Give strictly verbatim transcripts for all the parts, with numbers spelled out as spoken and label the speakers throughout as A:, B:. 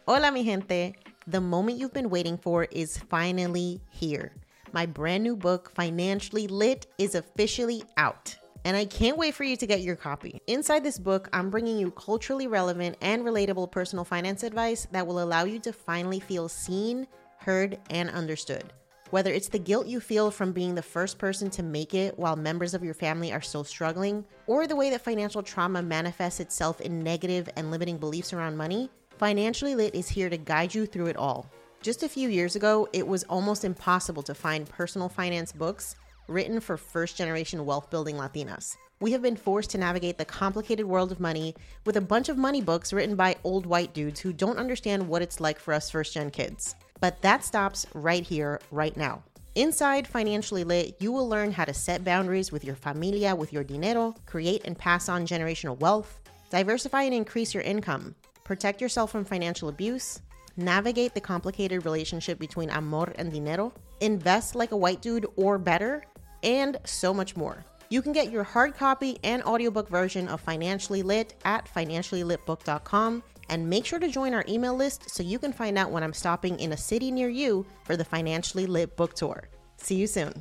A: Hola, mi gente. The moment you've been waiting for is finally here. My brand new book, Financially Lit, is officially out. And I can't wait for you to get your copy. Inside this book, I'm bringing you culturally relevant and relatable personal finance advice that will allow you to finally feel seen, heard, and understood. Whether it's the guilt you feel from being the first person to make it while members of your family are still struggling, or the way that financial trauma manifests itself in negative and limiting beliefs around money, Financially Lit is here to guide you through it all. Just a few years ago, it was almost impossible to find personal finance books written for first-generation wealth-building Latinas. We have been forced to navigate the complicated world of money with a bunch of money books written by old white dudes who don't understand what it's like for us first-gen kids. But that stops right here, right now. Inside Financially Lit, you will learn how to set boundaries with your familia, with your dinero, create and pass on generational wealth, diversify and increase your income, protect yourself from financial abuse, navigate the complicated relationship between amor and dinero, invest like a white dude or better, and so much more. You can get your hard copy and audiobook version of Financially Lit at financially lit book dot com, and make sure to join our email list so you can find out when I'm stopping in a city near you for the Financially Lit book tour. See you soon.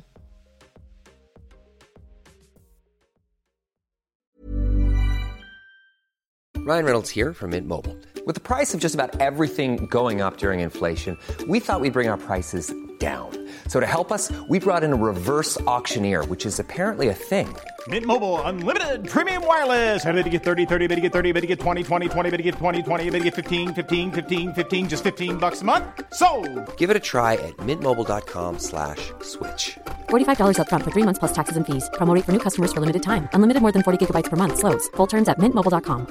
B: Ryan Reynolds here from Mint Mobile. With the price of just about everything going up during inflation, we thought we'd bring our prices down. So to help us, we brought in a reverse auctioneer, which is apparently a thing.
C: Mint Mobile Unlimited Premium Wireless. How to get thirty, thirty, how to get thirty, how to get twenty, twenty, twenty, how to get twenty, twenty, how to get fifteen, fifteen, fifteen, fifteen, just fifteen bucks a month? Sold!
B: Give it a try at mintmobile.com slash switch.
D: forty-five dollars up front for three months plus taxes and fees. Promo rate for new customers for limited time. Unlimited more than forty gigabytes per month. Slows full terms at mint mobile dot com.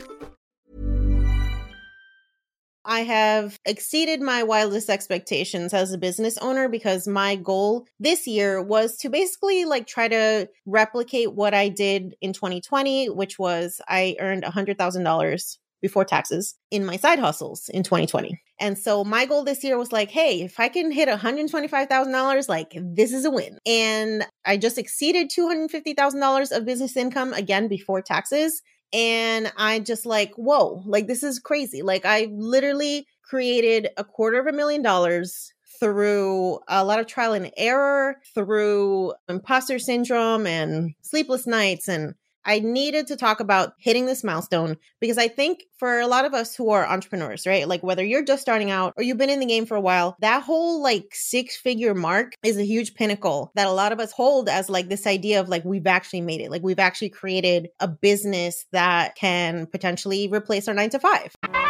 A: I have exceeded my wildest expectations as a business owner because my goal this year was to basically like try to replicate what I did in twenty twenty, which was I earned one hundred thousand dollars before taxes in my side hustles in twenty twenty. And so my goal this year was like, hey, if I can hit one hundred twenty-five thousand dollars, like this is a win. And I just exceeded two hundred fifty thousand dollars of business income again before taxes. And I just like, whoa, like this is crazy. Like I literally created a quarter of a million dollars through a lot of trial and error, through imposter syndrome and sleepless nights. And I needed to talk about hitting this milestone because I think for a lot of us who are entrepreneurs, right? Like whether you're just starting out or you've been in the game for a while, that whole like six figure mark is a huge pinnacle that a lot of us hold as like this idea of like, we've actually made it. Like we've actually created a business that can potentially replace our nine to five.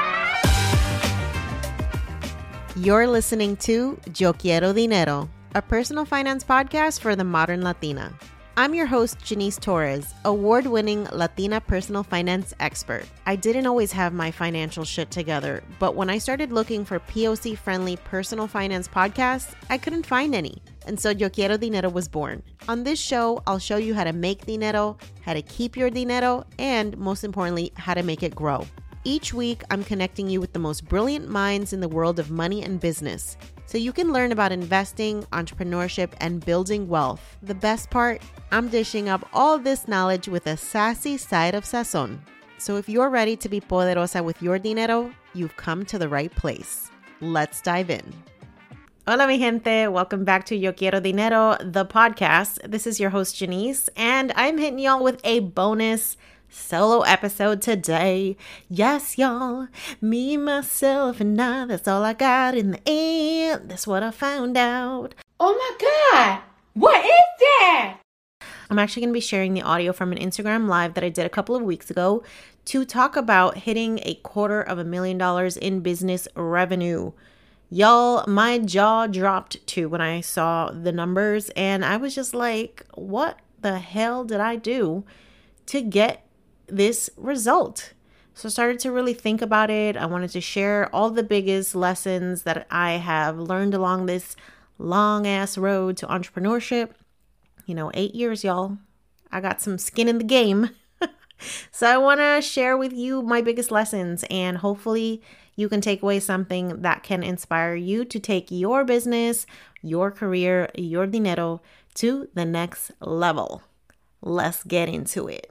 A: You're listening to Yo Quiero Dinero, a personal finance podcast for the modern Latina. I'm your host, Janice Torres, award-winning Latina personal finance expert. I didn't always have my financial shit together, but when I started looking for P O C-friendly personal finance podcasts, I couldn't find any. And so Yo Quiero Dinero was born. On this show, I'll show you how to make dinero, how to keep your dinero, and most importantly, how to make it grow. Each week, I'm connecting you with the most brilliant minds in the world of money and business, so you can learn about investing, entrepreneurship, and building wealth. The best part, I'm dishing up all this knowledge with a sassy side of sazon. So if you're ready to be poderosa with your dinero, you've come to the right place. Let's dive in. Hola, mi gente. Welcome back to Yo Quiero Dinero, the podcast. This is your host, Janice, and I'm hitting y'all with a bonus solo episode today. Yes, y'all. Me, myself, and I. That's all I got in the end. That's what I found out.
E: Oh my God. What is that?
A: I'm actually going to be sharing the audio from an Instagram live that I did a couple of weeks ago to talk about hitting a quarter of a million dollars in business revenue. Y'all, my jaw dropped too when I saw the numbers, and I was just like, what the hell did I do to get this result? So I started to really think about it. I wanted to share all the biggest lessons that I have learned along this long ass road to entrepreneurship. You know, eight years, y'all. I got some skin in the game. So I want to share with you my biggest lessons, and hopefully you can take away something that can inspire you to take your business, your career, your dinero to the next level. Let's get into it.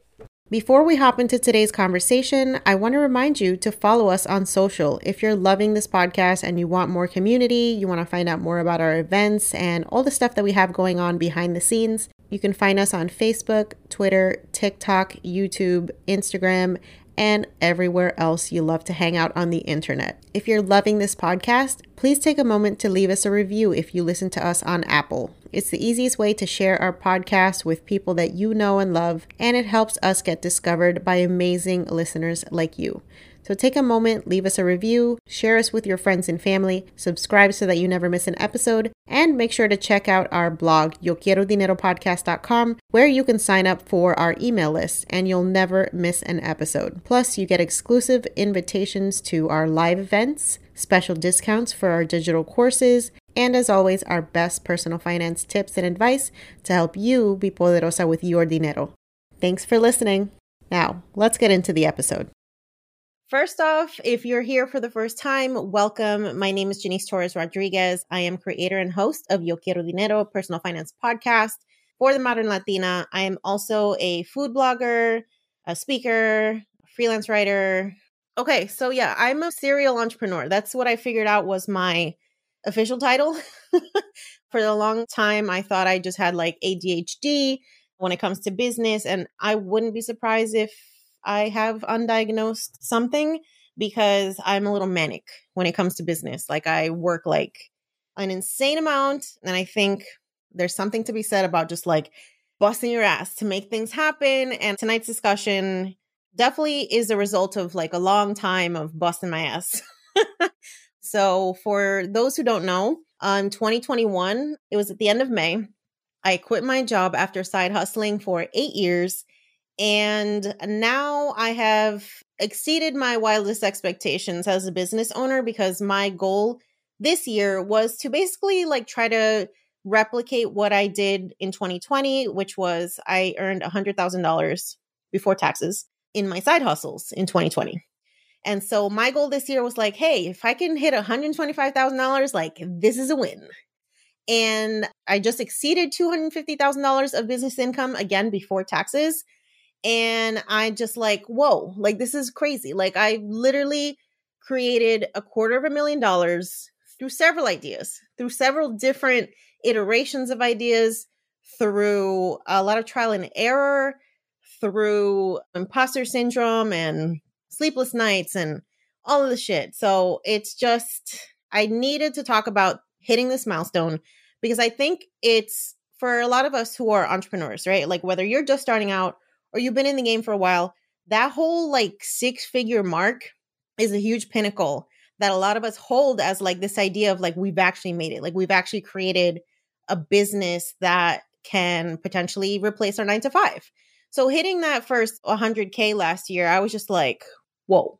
A: Before we hop into today's conversation, I want to remind you to follow us on social. If you're loving this podcast and you want more community, you want to find out more about our events and all the stuff that we have going on behind the scenes, you can find us on Facebook, Twitter, TikTok, YouTube, Instagram, and everywhere else you love to hang out on the internet. If you're loving this podcast, please take a moment to leave us a review if you listen to us on Apple. It's the easiest way to share our podcast with people that you know and love, and it helps us get discovered by amazing listeners like you. So take a moment, leave us a review, share us with your friends and family, subscribe so that you never miss an episode, and make sure to check out our blog, yo quiero dinero podcast dot com, where you can sign up for our email list and you'll never miss an episode. Plus, you get exclusive invitations to our live events, special discounts for our digital courses, and as always, our best personal finance tips and advice to help you be poderosa with your dinero. Thanks for listening. Now, let's get into the episode. First off, if you're here for the first time, welcome. My name is Janice Torres Rodriguez. I am creator and host of Yo Quiero Dinero, personal finance podcast for the modern Latina. I am also a food blogger, a speaker, freelance writer. Okay, so yeah, I'm a serial entrepreneur. That's what I figured out was my official title. For a long time, I thought I just had like A D H D when it comes to business, and I wouldn't be surprised if I have undiagnosed something because I'm a little manic when it comes to business. Like I work like an insane amount. And I think there's something to be said about just like busting your ass to make things happen. And tonight's discussion definitely is a result of like a long time of busting my ass. So for those who don't know, um, twenty twenty-one, it was at the end of May. I quit my job after side hustling for eight years. And now I have exceeded my wildest expectations as a business owner because my goal this year was to basically like try to replicate what I did in twenty twenty, which was I earned one hundred thousand dollars before taxes in my side hustles in twenty twenty. And so my goal this year was like, hey, if I can hit one hundred twenty-five thousand dollars, like this is a win. And I just exceeded two hundred fifty thousand dollars of business income again before taxes. And I just like, whoa, like this is crazy. Like I literally created a quarter of a million dollars through several ideas, through several different iterations of ideas, through a lot of trial and error, through imposter syndrome and sleepless nights and all of the shit. So it's just, I needed to talk about hitting this milestone because I think it's for a lot of us who are entrepreneurs, right? Like whether you're just starting out or you've been in the game for a while, that whole like six figure mark is a huge pinnacle that a lot of us hold as like this idea of like, we've actually made it. Like we've actually created a business that can potentially replace our nine to five. So hitting that first one hundred K last year, I was just like, whoa,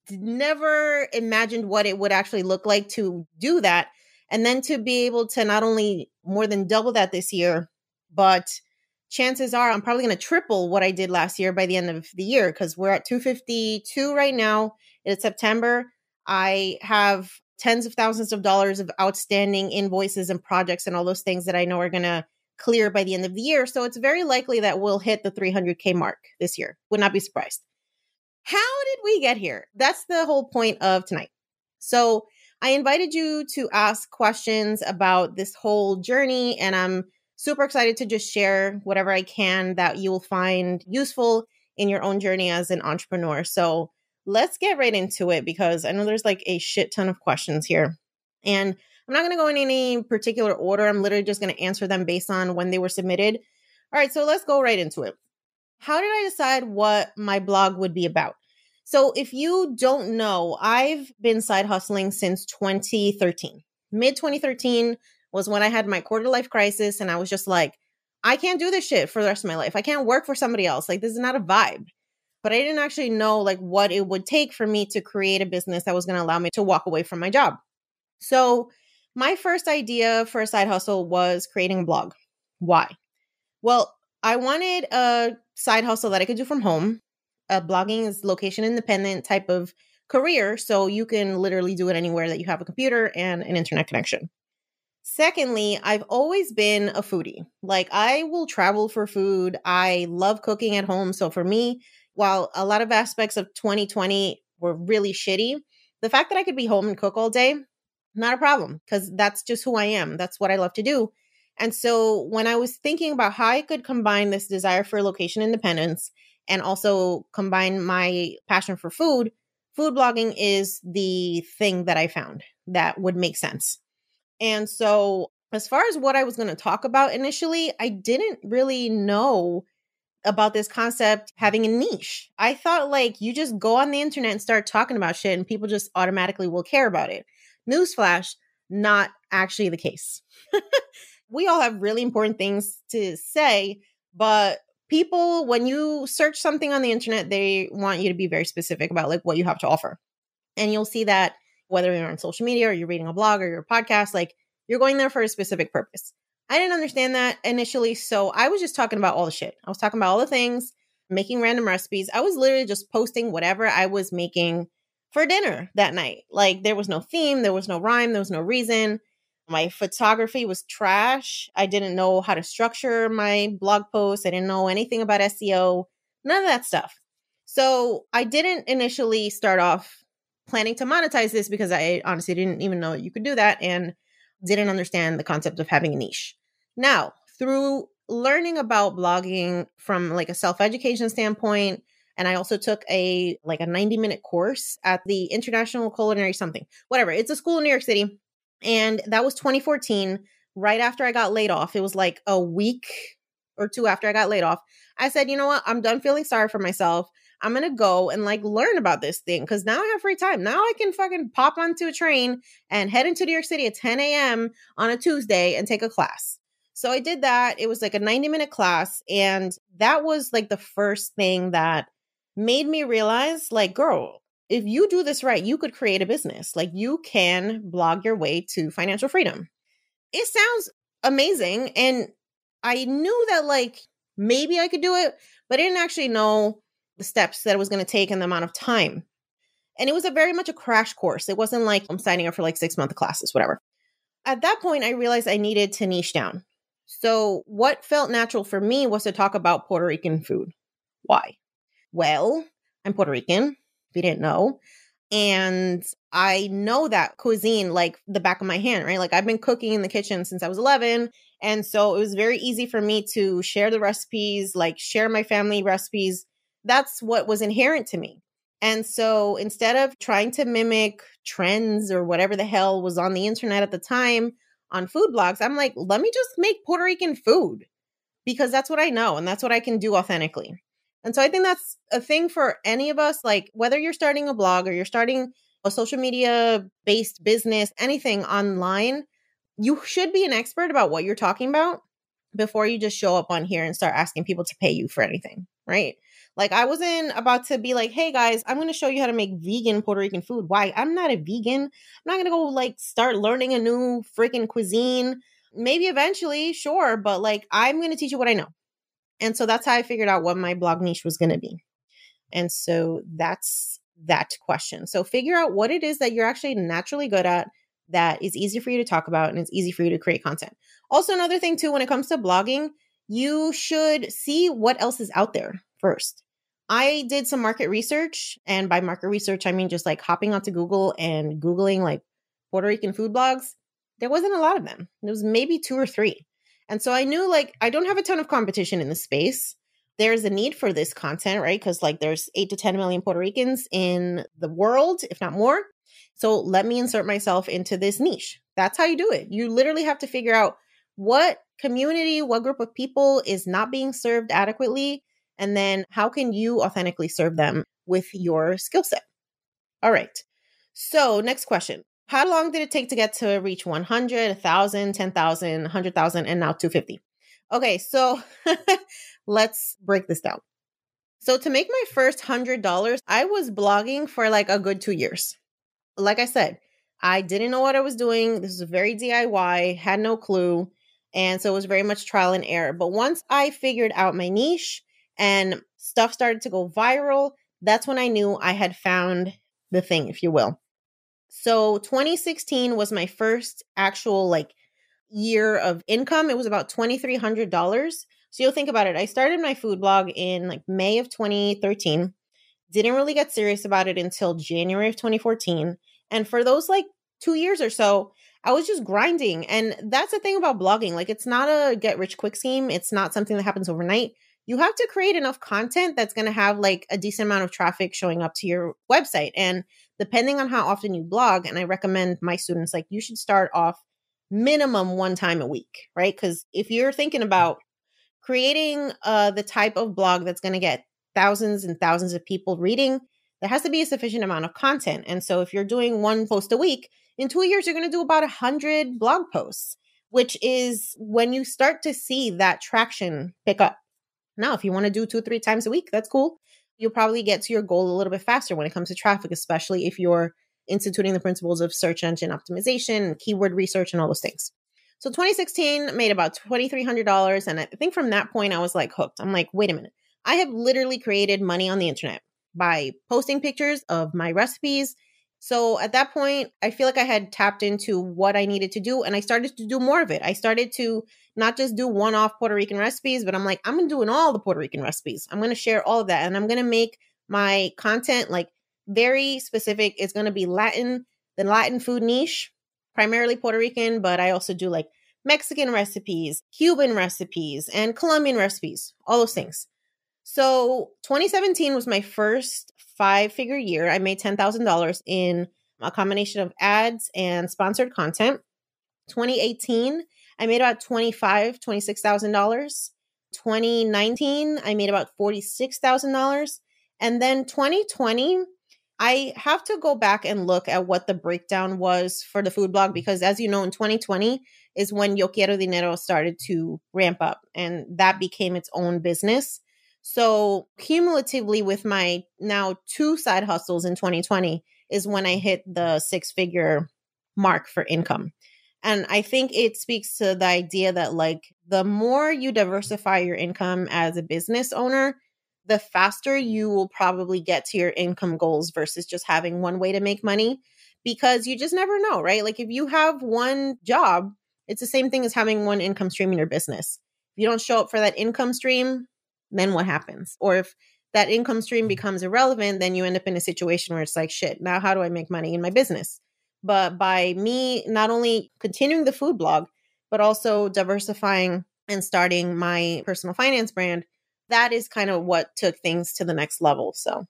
A: never imagined what it would actually look like to do that. And then to be able to not only more than double that this year, but chances are I'm probably going to triple what I did last year by the end of the year because we're at two fifty-two right now. It's September. I have tens of thousands of dollars of outstanding invoices and projects and all those things that I know are going to clear by the end of the year. So it's very likely that we'll hit the three hundred K mark this year. Would not be surprised. How did we get here? That's the whole point of tonight. So I invited you to ask questions about this whole journey, and I'm super excited to just share whatever I can that you will find useful in your own journey as an entrepreneur. So let's get right into it because I know there's like a shit ton of questions here. And I'm not going to go in any particular order. I'm literally just going to answer them based on when they were submitted. All right, so let's go right into it. How did I decide what my blog would be about? So if you don't know, I've been side hustling since twenty thirteen. mid twenty thirteen was when I had my quarter life crisis and I was just like, I can't do this shit for the rest of my life. I can't work for somebody else. Like, this is not a vibe. But I didn't actually know like what it would take for me to create a business that was going to allow me to walk away from my job. So my first idea for a side hustle was creating a blog. Why? Well, I wanted a side hustle that I could do from home. Uh, blogging is location independent type of career. So you can literally do it anywhere that you have a computer and an internet connection. Secondly, I've always been a foodie. Like, I will travel for food. I love cooking at home. So for me, while a lot of aspects of twenty twenty were really shitty, the fact that I could be home and cook all day, not a problem, because that's just who I am. That's what I love to do. And so when I was thinking about how I could combine this desire for location independence and also combine my passion for food, food blogging is the thing that I found that would make sense. And so as far as what I was going to talk about initially, I didn't really know about this concept having a niche. I thought like you just go on the internet and start talking about shit and people just automatically will care about it. Newsflash, not actually the case. We all have really important things to say, but people, when you search something on the internet, they want you to be very specific about like what you have to offer. And you'll see that whether you're on social media or you're reading a blog or your podcast, like you're going there for a specific purpose. I didn't understand that initially, so I was just talking about all the shit. I was talking about all the things, making random recipes. I was literally just posting whatever I was making for dinner that night. Like there was no theme, there was no rhyme, there was no reason. My photography was trash. I didn't know how to structure my blog posts. I didn't know anything about S E O, none of that stuff. So I didn't initially start off planning to monetize this because I honestly didn't even know you could do that and didn't understand the concept of having a niche. Now, through learning about blogging from like a self-education standpoint, and I also took a like a ninety minute course at the International Culinary something, whatever. It's a school in New York City. And that was twenty fourteen, right after I got laid off. It was like a week or two after I got laid off. I said, you know what? I'm done feeling sorry for myself. I'm going to go and like learn about this thing because now I have free time. Now I can fucking pop onto a train and head into New York City at ten a.m. on a Tuesday and take a class. So I did that. It was like a ninety minute class. And that was like the first thing that made me realize like, girl, if you do this right, you could create a business. Like you can blog your way to financial freedom. It sounds amazing. And I knew that like maybe I could do it, but I didn't actually know the steps that it was going to take and the amount of time. And it was a very much a crash course. It wasn't like I'm signing up for like six month classes, whatever. At that point, I realized I needed to niche down. So what felt natural for me was to talk about Puerto Rican food. Why? Well, I'm Puerto Rican. If you didn't know. And I know that cuisine like the back of my hand, right? Like I've been cooking in the kitchen since I was eleven. And so it was very easy for me to share the recipes, like share my family recipes. That's what was inherent to me. And so instead of trying to mimic trends or whatever the hell was on the internet at the time on food blogs, I'm like, let me just make Puerto Rican food because that's what I know and that's what I can do authentically. And so I think that's a thing for any of us, like whether you're starting a blog or you're starting a social media based business, anything online, you should be an expert about what you're talking about before you just show up on here and start asking people to pay you for anything, right? Like I wasn't about to be like, hey guys, I'm going to show you how to make vegan Puerto Rican food. Why? I'm not a vegan. I'm not going to go like start learning a new freaking cuisine. Maybe eventually, sure. But like, I'm going to teach you what I know. And so that's how I figured out what my blog niche was going to be. And so that's that question. So figure out what it is that you're actually naturally good at that is easy for you to talk about and it's easy for you to create content. Also, another thing too, when it comes to blogging, you should see what else is out there first. I did some market research, and by market research, I mean just like hopping onto Google and Googling like Puerto Rican food blogs. There wasn't a lot of them. There was maybe two or three. And so I knew like I don't have a ton of competition in this space. There's a need for this content, right? Because like there's eight to ten million Puerto Ricans in the world, if not more. So let me insert myself into this niche. That's how you do it. You literally have to figure out what community, what group of people is not being served adequately, and then how can you authentically serve them with your skill set? All right. So next question. How long did it take to get to reach one hundred, one thousand, ten thousand, one hundred thousand, and now two hundred fifty? Okay, so let's break this down. So to make my first one hundred dollars, I was blogging for like a good two years. Like I said, I didn't know what I was doing. This was very D I Y, had no clue. And so it was very much trial and error. But once I figured out my niche and stuff started to go viral, that's when I knew I had found the thing, if you will. So twenty sixteen was my first actual like year of income. It was about two thousand three hundred dollars. So you'll think about it. I started my food blog in like May of twenty thirteen. Didn't really get serious about it until January of twenty fourteen. And for those like two years or so, I was just grinding. And that's the thing about blogging. Like, it's not a get rich quick scheme. It's not something that happens overnight. You have to create enough content that's going to have like a decent amount of traffic showing up to your website. And depending on how often you blog, and I recommend my students, like, you should start off minimum one time a week, right? Because if you're thinking about creating uh, the type of blog that's going to get thousands and thousands of people reading, there has to be a sufficient amount of content. And so if you're doing one post a week, in two years, you're going to do about one hundred blog posts, which is when you start to see that traction pick up. Now, if you want to do two, three times a week, that's cool. You'll probably get to your goal a little bit faster when it comes to traffic, especially if you're instituting the principles of search engine optimization and keyword research and all those things. So twenty sixteen made about two thousand three hundred dollars. And I think from that point, I was like hooked. I'm like, wait a minute. I have literally created money on the internet by posting pictures of my recipes. So at that point, I feel like I had tapped into what I needed to do, and I started to do more of it. I started to not just do one-off Puerto Rican recipes, but I'm like, I'm doing all the Puerto Rican recipes. I'm going to share all of that, and I'm going to make my content like very specific. It's going to be Latin, the Latin food niche, primarily Puerto Rican, but I also do like Mexican recipes, Cuban recipes, and Colombian recipes, all those things. So twenty seventeen was my first five-figure year. I made ten thousand dollars in a combination of ads and sponsored content. twenty eighteen, I made about twenty-five thousand dollars, twenty-six thousand dollars. twenty nineteen, I made about forty-six thousand dollars. And then twenty twenty, I have to go back and look at what the breakdown was for the food blog, because as you know, in twenty twenty is when Yo Quiero Dinero started to ramp up, and that became its own business. So cumulatively with my now two side hustles in twenty twenty is when I hit the six-figure mark for income. And I think it speaks to the idea that like the more you diversify your income as a business owner, the faster you will probably get to your income goals versus just having one way to make money, because you just never know, right? Like if you have one job, it's the same thing as having one income stream in your business. If you don't show up for that income stream, then what happens? Or if that income stream becomes irrelevant, then you end up in a situation where it's like, shit, now how do I make money in my business? But by me not only continuing the food blog, but also diversifying and starting my personal finance brand, that is kind of what took things to the next level. So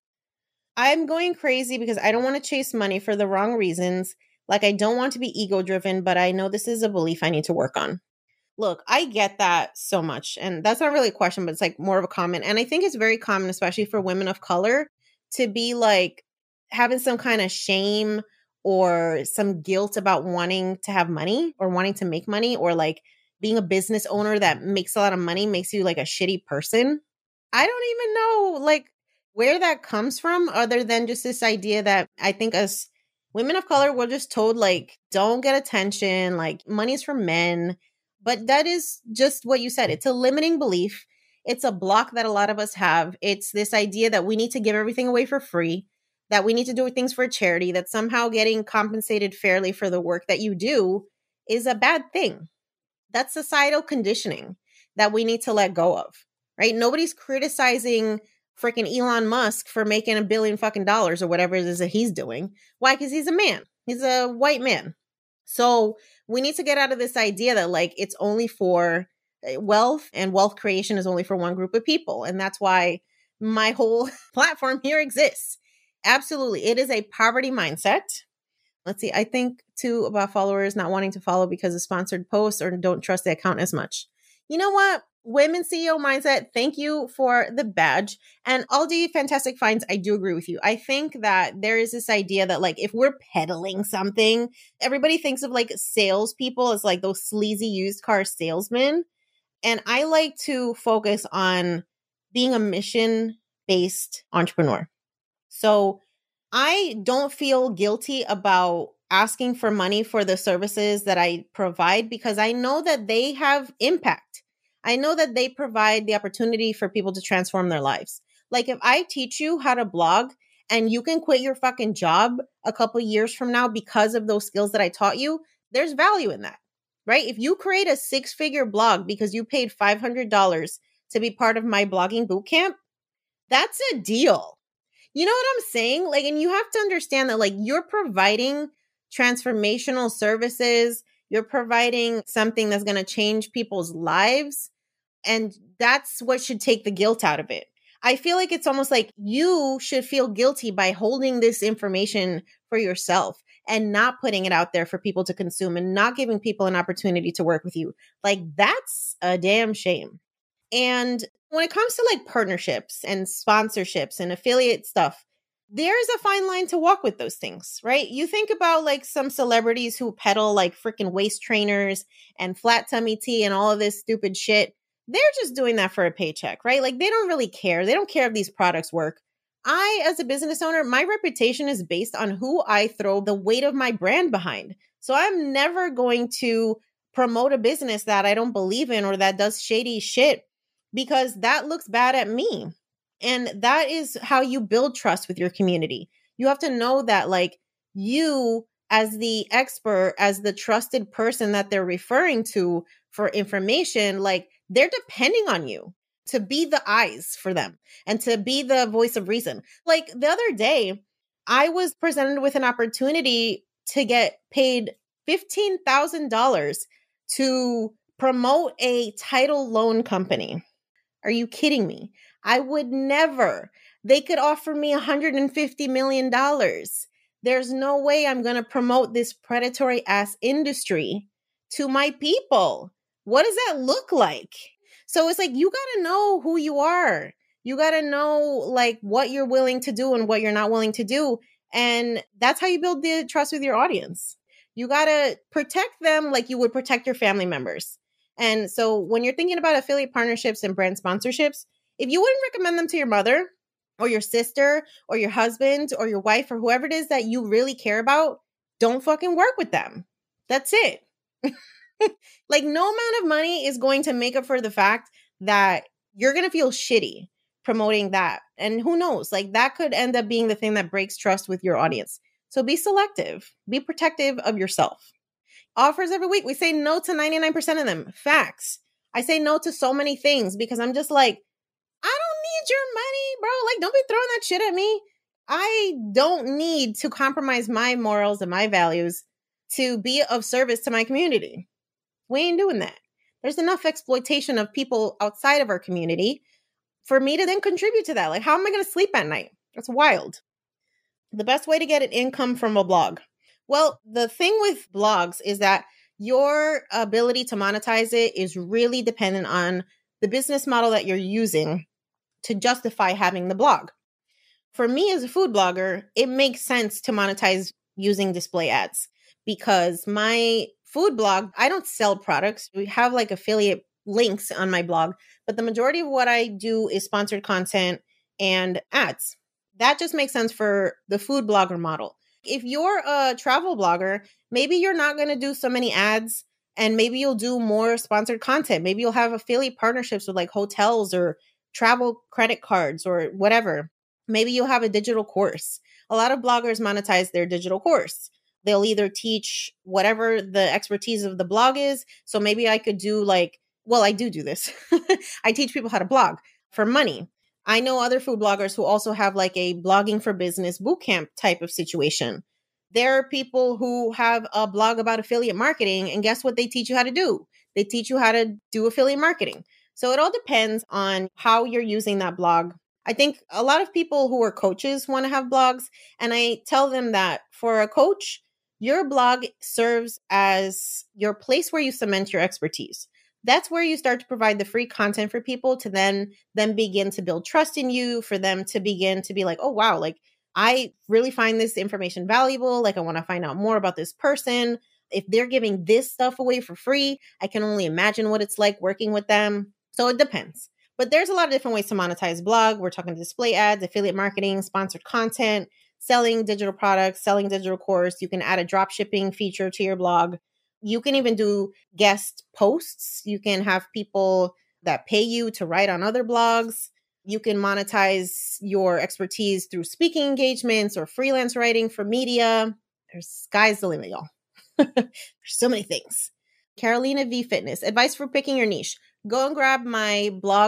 A: I'm going crazy because I don't want to chase money for the wrong reasons. Like I don't want to be ego driven, but I know this is a belief I need to work on. Look, I get that so much. And that's not really a question, but it's like more of a comment. And I think it's very common, especially for women of color, to be like having some kind of shame or some guilt about wanting to have money or wanting to make money, or like being a business owner that makes a lot of money makes you like a shitty person. I don't even know like where that comes from, other than just this idea that I think as women of color, we're just told like, don't get attention, like money's for men. But that is just what you said. It's a limiting belief. It's a block that a lot of us have. It's this idea that we need to give everything away for free, that we need to do things for charity, that somehow getting compensated fairly for the work that you do is a bad thing. That's societal conditioning that we need to let go of, right? Nobody's criticizing freaking Elon Musk for making a billion fucking dollars or whatever it is that he's doing. Why? Because he's a man. He's a white man. So we need to get out of this idea that like it's only for wealth, and wealth creation is only for one group of people. And that's why my whole platform here exists. Absolutely. It is a poverty mindset. Let's see. I think too about followers not wanting to follow because of sponsored posts or don't trust the account as much. You know what? Women C E O mindset. Thank you for the badge. And Aldi Fantastic Finds, I do agree with you. I think that there is this idea that like if we're peddling something, everybody thinks of like salespeople as like those sleazy used car salesmen. And I like to focus on being a mission-based entrepreneur. So I don't feel guilty about asking for money for the services that I provide because I know that they have impact. I know that they provide the opportunity for people to transform their lives. Like if I teach you how to blog and you can quit your fucking job a couple years from now because of those skills that I taught you, there's value in that, right? If you create a six-figure blog because you paid five hundred dollars to be part of my blogging bootcamp, that's a deal. You know what I'm saying? Like, and you have to understand that, like, you're providing transformational services. You're providing something that's going to change people's lives. And that's what should take the guilt out of it. I feel like it's almost like you should feel guilty by holding this information for yourself and not putting it out there for people to consume and not giving people an opportunity to work with you. Like, that's a damn shame. And when it comes to like partnerships and sponsorships and affiliate stuff, there's a fine line to walk with those things, right? You think about like some celebrities who peddle like freaking waist trainers and flat tummy tea and all of this stupid shit. They're just doing that for a paycheck, right? Like, they don't really care. They don't care if these products work. I, as a business owner, my reputation is based on who I throw the weight of my brand behind. So I'm never going to promote a business that I don't believe in or that does shady shit, because that looks bad at me. And that is how you build trust with your community. You have to know that, like, you as the expert, as the trusted person that they're referring to for information, like, they're depending on you to be the eyes for them and to be the voice of reason. Like, the other day, I was presented with an opportunity to get paid fifteen thousand dollars to promote a title loan company. Are you kidding me? I would never. They could offer me one hundred fifty million dollars. There's no way I'm going to promote this predatory ass industry to my people. What does that look like? So it's like, you got to know who you are. You got to know like what you're willing to do and what you're not willing to do. And that's how you build the trust with your audience. You got to protect them like you would protect your family members. And so when you're thinking about affiliate partnerships and brand sponsorships, if you wouldn't recommend them to your mother or your sister or your husband or your wife or whoever it is that you really care about, don't fucking work with them. That's it. Like, no amount of money is going to make up for the fact that you're going to feel shitty promoting that. And who knows, like, that could end up being the thing that breaks trust with your audience. So be selective, be protective of yourself. Offers every week. We say no to ninety-nine percent of them. Facts. I say no to so many things because I'm just like, I don't need your money, bro. Like, don't be throwing that shit at me. I don't need to compromise my morals and my values to be of service to my community. We ain't doing that. There's enough exploitation of people outside of our community for me to then contribute to that. Like, how am I going to sleep at night? That's wild. The best way to get an income from a blog. Well, the thing with blogs is that your ability to monetize it is really dependent on the business model that you're using to justify having the blog. For me as a food blogger, it makes sense to monetize using display ads because my food blog, I don't sell products. We have like affiliate links on my blog, but the majority of what I do is sponsored content and ads. That just makes sense for the food blogger model. If you're a travel blogger, maybe you're not going to do so many ads and maybe you'll do more sponsored content. Maybe you'll have affiliate partnerships with like hotels or travel credit cards or whatever. Maybe you'll have a digital course. A lot of bloggers monetize their digital course. They'll either teach whatever the expertise of the blog is. So maybe I could do like, well, I do do this. I teach people how to blog for money. I know other food bloggers who also have like a blogging for business bootcamp type of situation. There are people who have a blog about affiliate marketing, and guess what they teach you how to do? They teach you how to do affiliate marketing. So it all depends on how you're using that blog. I think a lot of people who are coaches want to have blogs, and I tell them that for a coach, your blog serves as your place where you cement your expertise. That's where you start to provide the free content for people to then, then begin to build trust in you, for them to begin to be like, oh, wow, like I really find this information valuable. Like I want to find out more about this person. If they're giving this stuff away for free, I can only imagine what it's like working with them. So it depends. But there's a lot of different ways to monetize blog. We're talking display ads, affiliate marketing, sponsored content, selling digital products, selling digital course. You can add a drop shipping feature to your blog. You can even do guest posts. You can have people that pay you to write on other blogs. You can monetize your expertise through speaking engagements or freelance writing for media. There's sky's the limit, y'all. There's so many things. Carolina V Fitness, advice for picking your niche. Go and grab my blog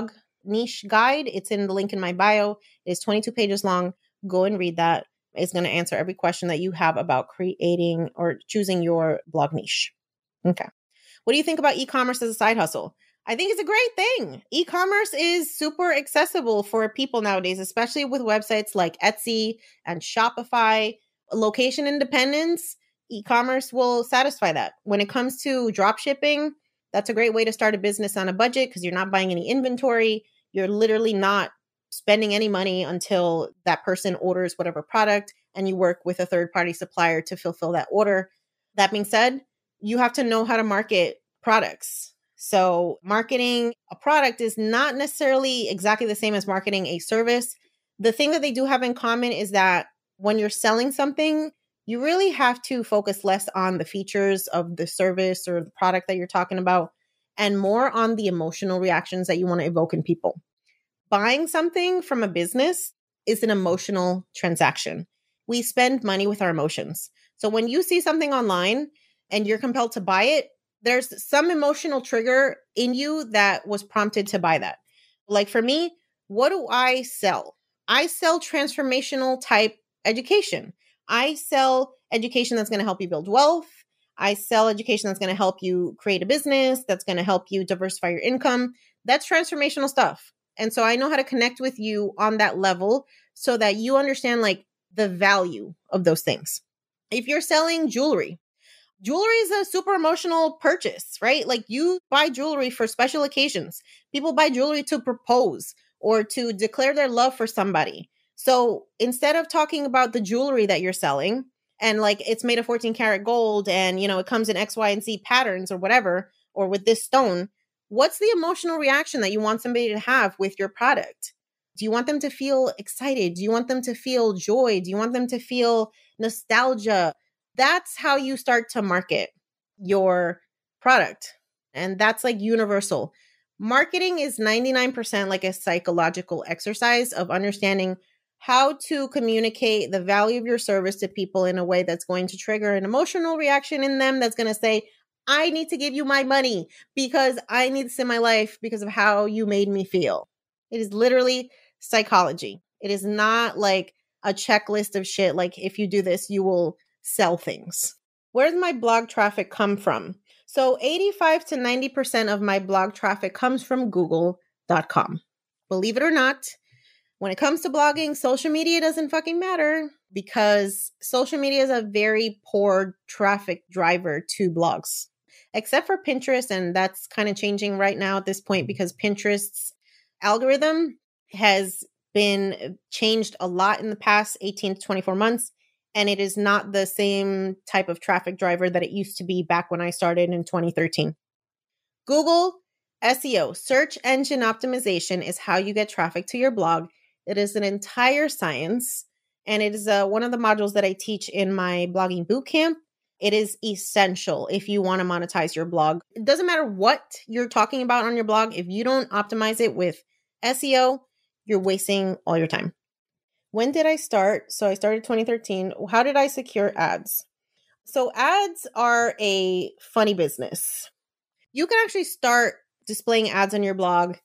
A: niche guide. It's in the link in my bio. It's twenty-two pages long. Go and read that. It's going to answer every question that you have about creating or choosing your blog niche. Okay. What do you think about e-commerce as a side hustle? I think it's a great thing. E-commerce is super accessible for people nowadays, especially with websites like Etsy and Shopify. Location independence, e-commerce will satisfy that. When it comes to drop shipping, that's a great way to start a business on a budget because you're not buying any inventory. You're literally not spending any money until that person orders whatever product and you work with a third-party supplier to fulfill that order. That being said, you have to know how to market products. So marketing a product is not necessarily exactly the same as marketing a service. The thing that they do have in common is that when you're selling something, you really have to focus less on the features of the service or the product that you're talking about and more on the emotional reactions that you want to evoke in people. Buying something from a business is an emotional transaction. We spend money with our emotions. So when you see something online and you're compelled to buy it, there's some emotional trigger in you that was prompted to buy that. Like for me, what do I sell? I sell transformational type education. I sell education that's going to help you build wealth. I sell education that's going to help you create a business, that's going to help you diversify your income. That's transformational stuff. And so I know how to connect with you on that level so that you understand like the value of those things. If you're selling jewelry, jewelry is a super emotional purchase, right? Like you buy jewelry for special occasions. People buy jewelry to propose or to declare their love for somebody. So instead of talking about the jewelry that you're selling and like it's made of fourteen karat gold and, you know, it comes in X, Y, and Z patterns or whatever, or with this stone, what's the emotional reaction that you want somebody to have with your product? Do you want them to feel excited? Do you want them to feel joy? Do you want them to feel nostalgia? That's how you start to market your product. And that's like universal. Marketing is ninety-nine percent like a psychological exercise of understanding how to communicate the value of your service to people in a way that's going to trigger an emotional reaction in them that's going to say, I need to give you my money because I need this in my life because of how you made me feel. It is literally psychology. It is not like a checklist of shit. Like if you do this, you will sell things. Where does my blog traffic come from? So eighty-five to ninety percent of my blog traffic comes from google dot com. Believe it or not, when it comes to blogging, social media doesn't fucking matter because social media is a very poor traffic driver to blogs, except for Pinterest. And that's kind of changing right now at this point because Pinterest's algorithm has been changed a lot in the past eighteen to twenty-four months. And it is not the same type of traffic driver that it used to be back when I started in twenty thirteen. Google S E O, search engine optimization, is how you get traffic to your blog. It is an entire science, and it is uh, one of the modules that I teach in my blogging bootcamp. It is essential if you want to monetize your blog. It doesn't matter what you're talking about on your blog. If you don't optimize it with S E O, you're wasting all your time. When did I start? So I started twenty thirteen. How did I secure ads? So ads are a funny business. You can actually start displaying ads on your blog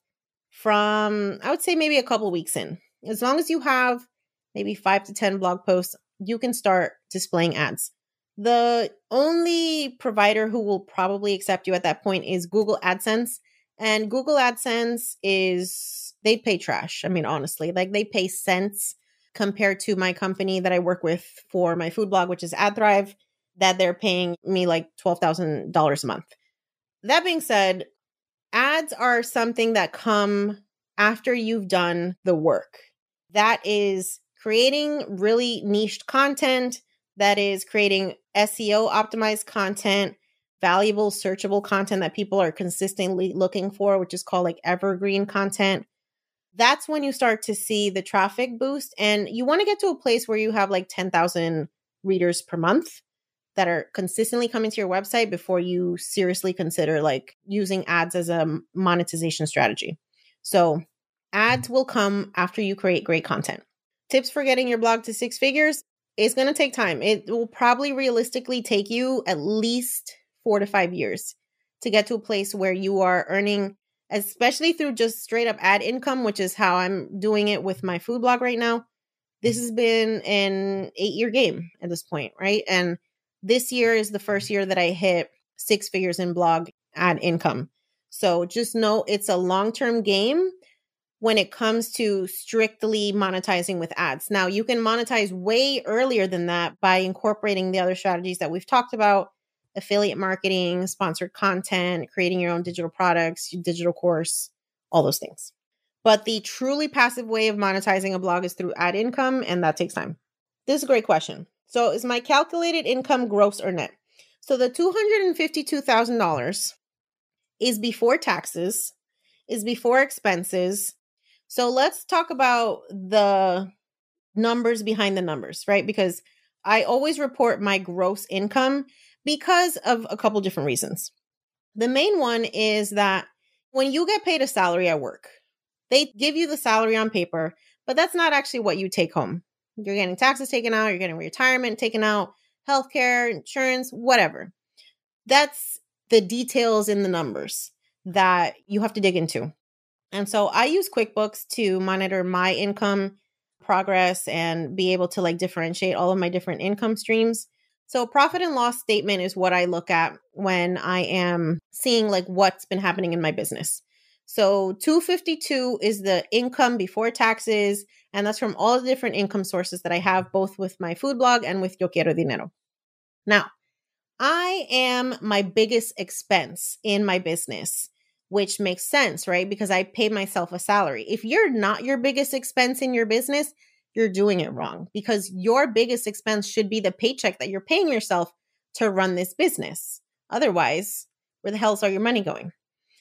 A: from, I would say, maybe a couple weeks in. As long as you have maybe five to ten blog posts, you can start displaying ads. The only provider who will probably accept you at that point is Google AdSense. And Google AdSense is, they pay trash. I mean, honestly, like they pay cents compared to my company that I work with for my food blog, which is AdThrive, that they're paying me like twelve thousand dollars a month. That being said, ads are something that come after you've done the work. That is creating really niched content. That is creating S E O optimized content, valuable, searchable content that people are consistently looking for, which is called like evergreen content. That's when you start to see the traffic boost. And you want to get to a place where you have like ten thousand readers per month that are consistently coming to your website before you seriously consider like using ads as a monetization strategy. So ads will come after you create great content. Tips for getting your blog to six figures is going to take time. It will probably realistically take you at least four to five years to get to a place where you are earning especially through just straight up ad income, which is how I'm doing it with my food blog right now. This has been an eight year game at this point, right? And this year is the first year that I hit six figures in blog ad income. So just know it's a long-term game when it comes to strictly monetizing with ads. Now, you can monetize way earlier than that by incorporating the other strategies that we've talked about: affiliate marketing, sponsored content, creating your own digital products, your digital course, all those things. But the truly passive way of monetizing a blog is through ad income, and that takes time. This is a great question. So is my calculated income gross or net? So the two hundred fifty-two thousand dollars is before taxes, is before expenses. So let's talk about the numbers behind the numbers, right? Because I always report my gross income because of a couple different reasons. The main one is that when you get paid a salary at work, they give you the salary on paper, but that's not actually what you take home. You're getting taxes taken out, you're getting retirement taken out, healthcare, insurance, whatever. That's the details in the numbers that you have to dig into. And so I use QuickBooks to monitor my income progress and be able to like differentiate all of my different income streams. So profit and loss statement is what I look at when I am seeing like what's been happening in my business. So two fifty-two is the income before taxes, and that's from all the different income sources that I have, both with my food blog and with Yo Quiero Dinero. Now, I am my biggest expense in my business, which makes sense, right? Because I pay myself a salary. If you're not your biggest expense in your business, you're doing it wrong, because your biggest expense should be the paycheck that you're paying yourself to run this business. Otherwise, where the hell's all your money going?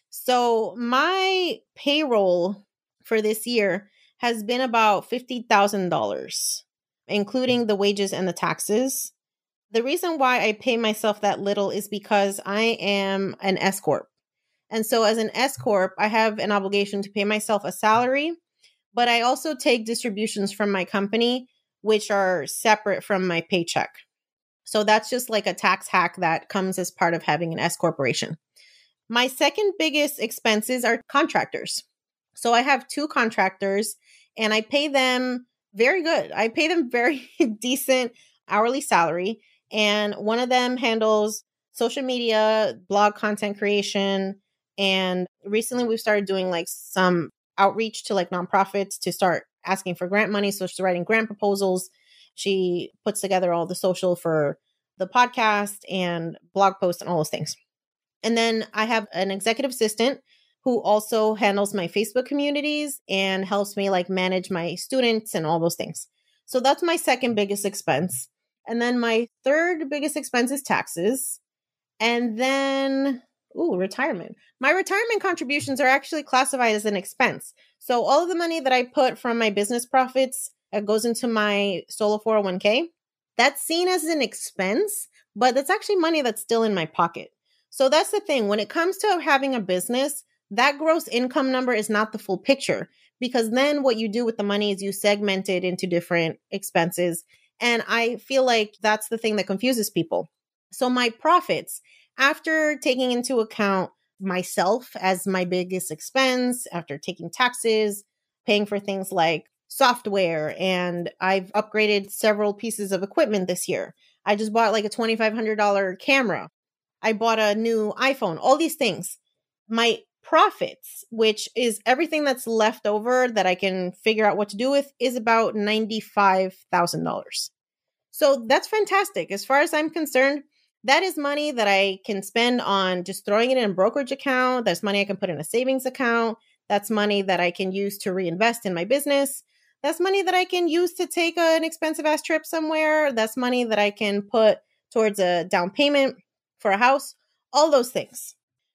A: So my payroll for this year has been about fifty thousand dollars, including the wages and the taxes. The reason why I pay myself that little is because I am an S Corp. And so as an S Corp, I have an obligation to pay myself a salary, but I also take distributions from my company, which are separate from my paycheck. So that's just like a tax hack that comes as part of having an S corporation. My second biggest expenses are contractors. So I have two contractors and I pay them very good. I pay them very decent hourly salary. And one of them handles social media, blog content creation. And recently we've started doing like some outreach to like nonprofits to start asking for grant money. So she's writing grant proposals. She puts together all the social for the podcast and blog posts and all those things. And then I have an executive assistant who also handles my Facebook communities and helps me like manage my students and all those things. So that's my second biggest expense. And then my third biggest expense is taxes. And then, ooh, retirement. My retirement contributions are actually classified as an expense. So all of the money that I put from my business profits that goes into my solo four oh one k, that's seen as an expense, but that's actually money that's still in my pocket. So that's the thing. When it comes to having a business, that gross income number is not the full picture, because then what you do with the money is you segment it into different expenses. And I feel like that's the thing that confuses people. So my profits, after taking into account myself as my biggest expense, after taking taxes, paying for things like software, and I've upgraded several pieces of equipment this year. I just bought like a twenty-five hundred dollars camera. I bought a new iPhone, all these things. My profits, which is everything that's left over that I can figure out what to do with, is about ninety-five thousand dollars. So that's fantastic. As far as I'm concerned, that is money that I can spend on just throwing it in a brokerage account. That's money I can put in a savings account. That's money that I can use to reinvest in my business. That's money that I can use to take an expensive ass trip somewhere. That's money that I can put towards a down payment for a house, all those things.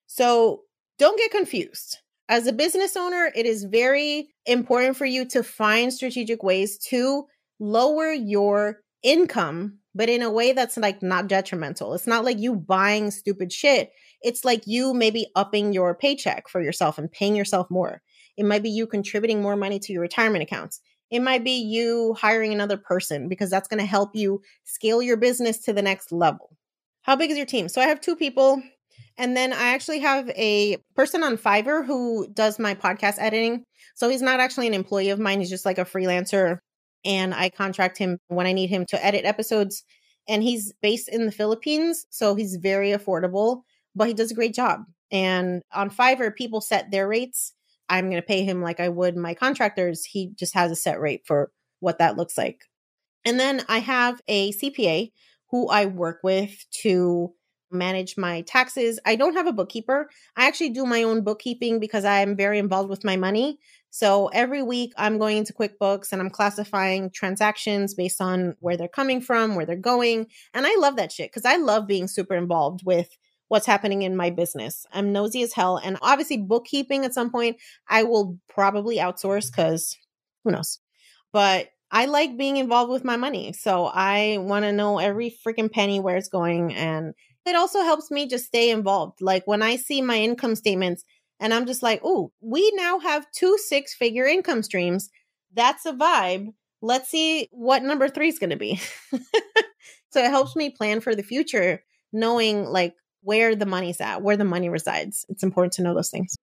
A: So don't get confused. As a business owner, it is very important for you to find strategic ways to lower your income, but in a way that's like not detrimental. It's not like you buying stupid shit. It's like you maybe upping your paycheck for yourself and paying yourself more. It might be you contributing more money to your retirement accounts. It might be you hiring another person, because that's going to help you scale your business to the next level. How big is your team? So I have two people, And then I actually have a person on Fiverr who does my podcast editing. So he's not actually an employee of mine. He's just like a freelancer. And I contract him when I need him to edit episodes. And he's based in the Philippines. So he's very affordable, but he does a great job. And on Fiverr, people set their rates. I'm going to pay him like I would my contractors. He just has a set rate for what that looks like. And then I have a C P A who I work with to manage my taxes. I don't have a bookkeeper. I actually do my own bookkeeping because I'm very involved with my money. So every week I'm going into QuickBooks and I'm classifying transactions based on where they're coming from, where they're going. And I love that shit because I love being super involved with what's happening in my business. I'm nosy as hell. And obviously bookkeeping at some point, I will probably outsource because who knows. But I like being involved with my money. So I want to know every freaking penny where it's going. And it also helps me just stay involved. Like when I see my income statements and I'm just like, oh, we now have two six-figure income streams. That's a vibe. Let's see what number three is going to be. So it helps me plan for the future, knowing like where the money's at, where the money resides. It's important to know those things.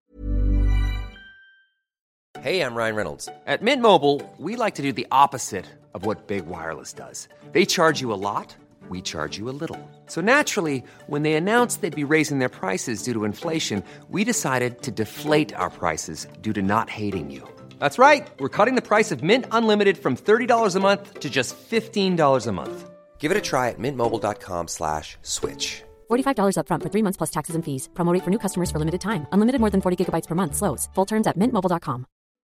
B: Hey, I'm Ryan Reynolds. At Mint Mobile, we like to do the opposite of what Big Wireless does. They charge you a lot. We charge you a little. So naturally, when they announced they'd be raising their prices due to inflation, we decided to deflate our prices due to not hating you. That's right. We're cutting the price of Mint Unlimited from thirty dollars a month to just fifteen dollars a month. Give it a try at mintmobile.com slash switch.
D: forty-five dollars up front for three months plus taxes and fees. Promo rate for new customers for limited time. Unlimited more than forty gigabytes per month slows. Full terms at mint mobile dot com.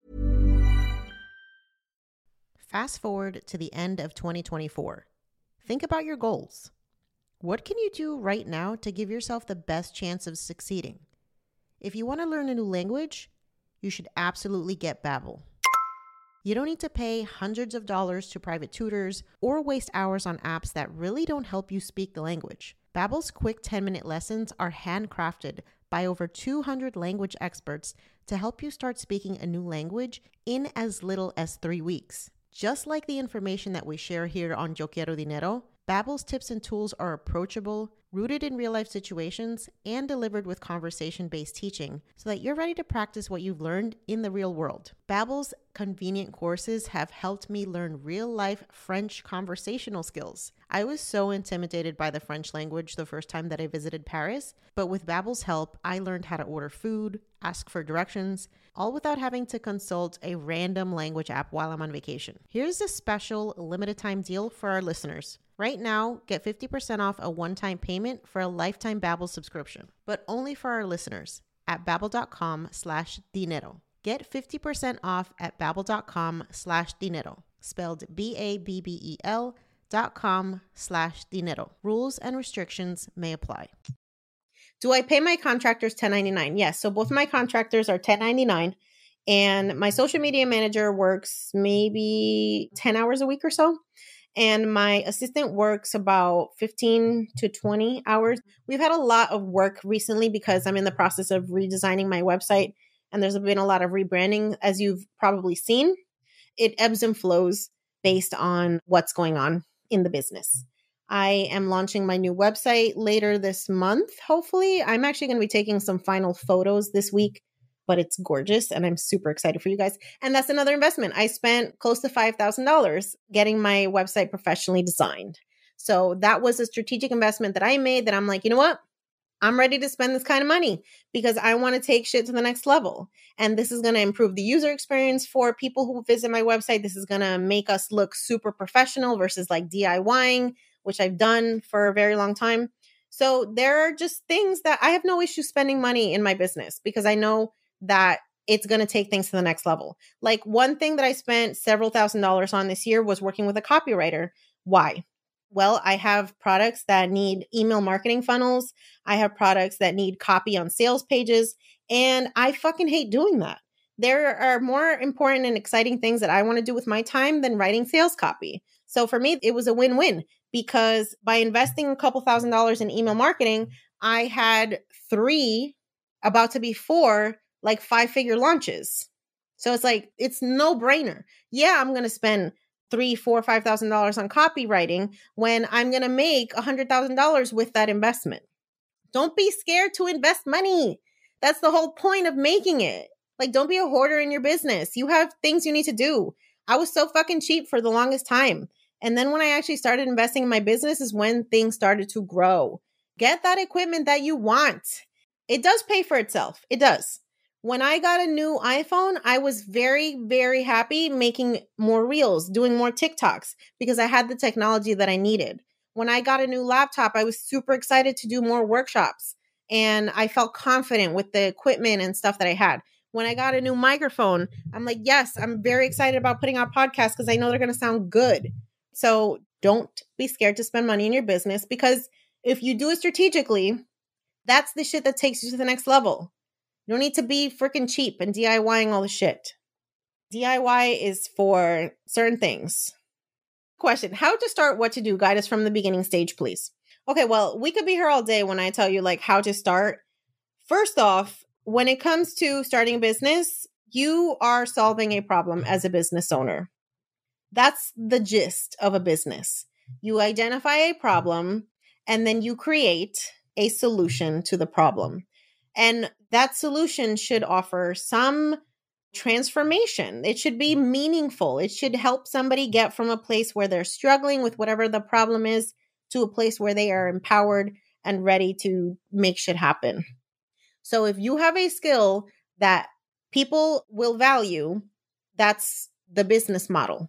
A: Fast forward to the end of twenty twenty-four. Think about your goals. What can you do right now to give yourself the best chance of succeeding? If you want to learn a new language, you should absolutely get Babbel. You don't need to pay hundreds of dollars to private tutors or waste hours on apps that really don't help you speak the language. Babbel's quick ten-minute lessons are handcrafted by over two hundred language experts to help you start speaking a new language in as little as three weeks. Just like the information that we share here on Yo Quiero Dinero, Babbel's tips and tools are approachable, rooted in real-life situations, and delivered with conversation-based teaching so that you're ready to practice what you've learned in the real world. Babbel's convenient courses have helped me learn real-life French conversational skills. I was so intimidated by the French language the first time that I visited Paris, but with Babbel's help, I learned how to order food, ask for directions, all without having to consult a random language app while I'm on vacation. Here's a special limited time deal for our listeners. Right now, get fifty percent off a one-time payment for a lifetime Babbel subscription, but only for our listeners at babbel.com slash dinero. Get fifty percent off at babbel.com slash dinero, spelled B A B B E L dot com slash dinero. Rules and restrictions may apply. Do I pay my contractors ten ninety-nine? Yes. So both my contractors are ten ninety-nine, and my social media manager works maybe ten hours a week or so. And my assistant works about fifteen to twenty hours. We've had a lot of work recently because I'm in the process of redesigning my website, and there's been a lot of rebranding, as you've probably seen. It ebbs and flows based on what's going on in the business. I am launching my new website later this month, hopefully. I'm actually going to be taking some final photos this week, but it's gorgeous and I'm super excited for you guys. And that's another investment. I spent close to five thousand dollars getting my website professionally designed. So that was a strategic investment that I made that I'm like, you know what? I'm ready to spend this kind of money because I want to take shit to the next level. And this is going to improve the user experience for people who visit my website. This is going to make us look super professional versus like DIYing, which I've done for a very long time. So there are just things that I have no issue spending money in my business because I know that it's going to take things to the next level. Like one thing that I spent several thousand dollars on this year was working with a copywriter. Why? Well, I have products that need email marketing funnels. I have products that need copy on sales pages, and I fucking hate doing that. There are more important and exciting things that I want to do with my time than writing sales copy. So for me, it was a win-win because by investing a couple thousand dollars in email marketing, I had three, about to be four, like five-figure launches. So it's like, it's no brainer. Yeah, I'm going to spend three, four, five thousand dollars on copywriting when I'm going to make a hundred thousand dollars with that investment. Don't be scared to invest money. That's the whole point of making it. Like, don't be a hoarder in your business. You have things you need to do. I was so fucking cheap for the longest time. And then when I actually started investing in my business is when things started to grow. Get that equipment that you want. It does pay for itself. It does. When I got a new iPhone, I was very, very happy making more reels, doing more TikToks because I had the technology that I needed. When I got a new laptop, I was super excited to do more workshops and I felt confident with the equipment and stuff that I had. When I got a new microphone, I'm like, yes, I'm very excited about putting out podcasts because I know they're going to sound good. So don't be scared to spend money in your business because if you do it strategically, that's the shit that takes you to the next level. You don't need to be freaking cheap and DIYing all the shit. D I Y is for certain things. Question, how to start, what to do? Guide us from the beginning stage, please. Okay, well, we could be here all day when I tell you like how to start. First off, when it comes to starting a business, you are solving a problem as a business owner. That's the gist of a business. You identify a problem and then you create a solution to the problem. And that solution should offer some transformation. It should be meaningful. It should help somebody get from a place where they're struggling with whatever the problem is to a place where they are empowered and ready to make shit happen. So if you have a skill that people will value, that's the business model.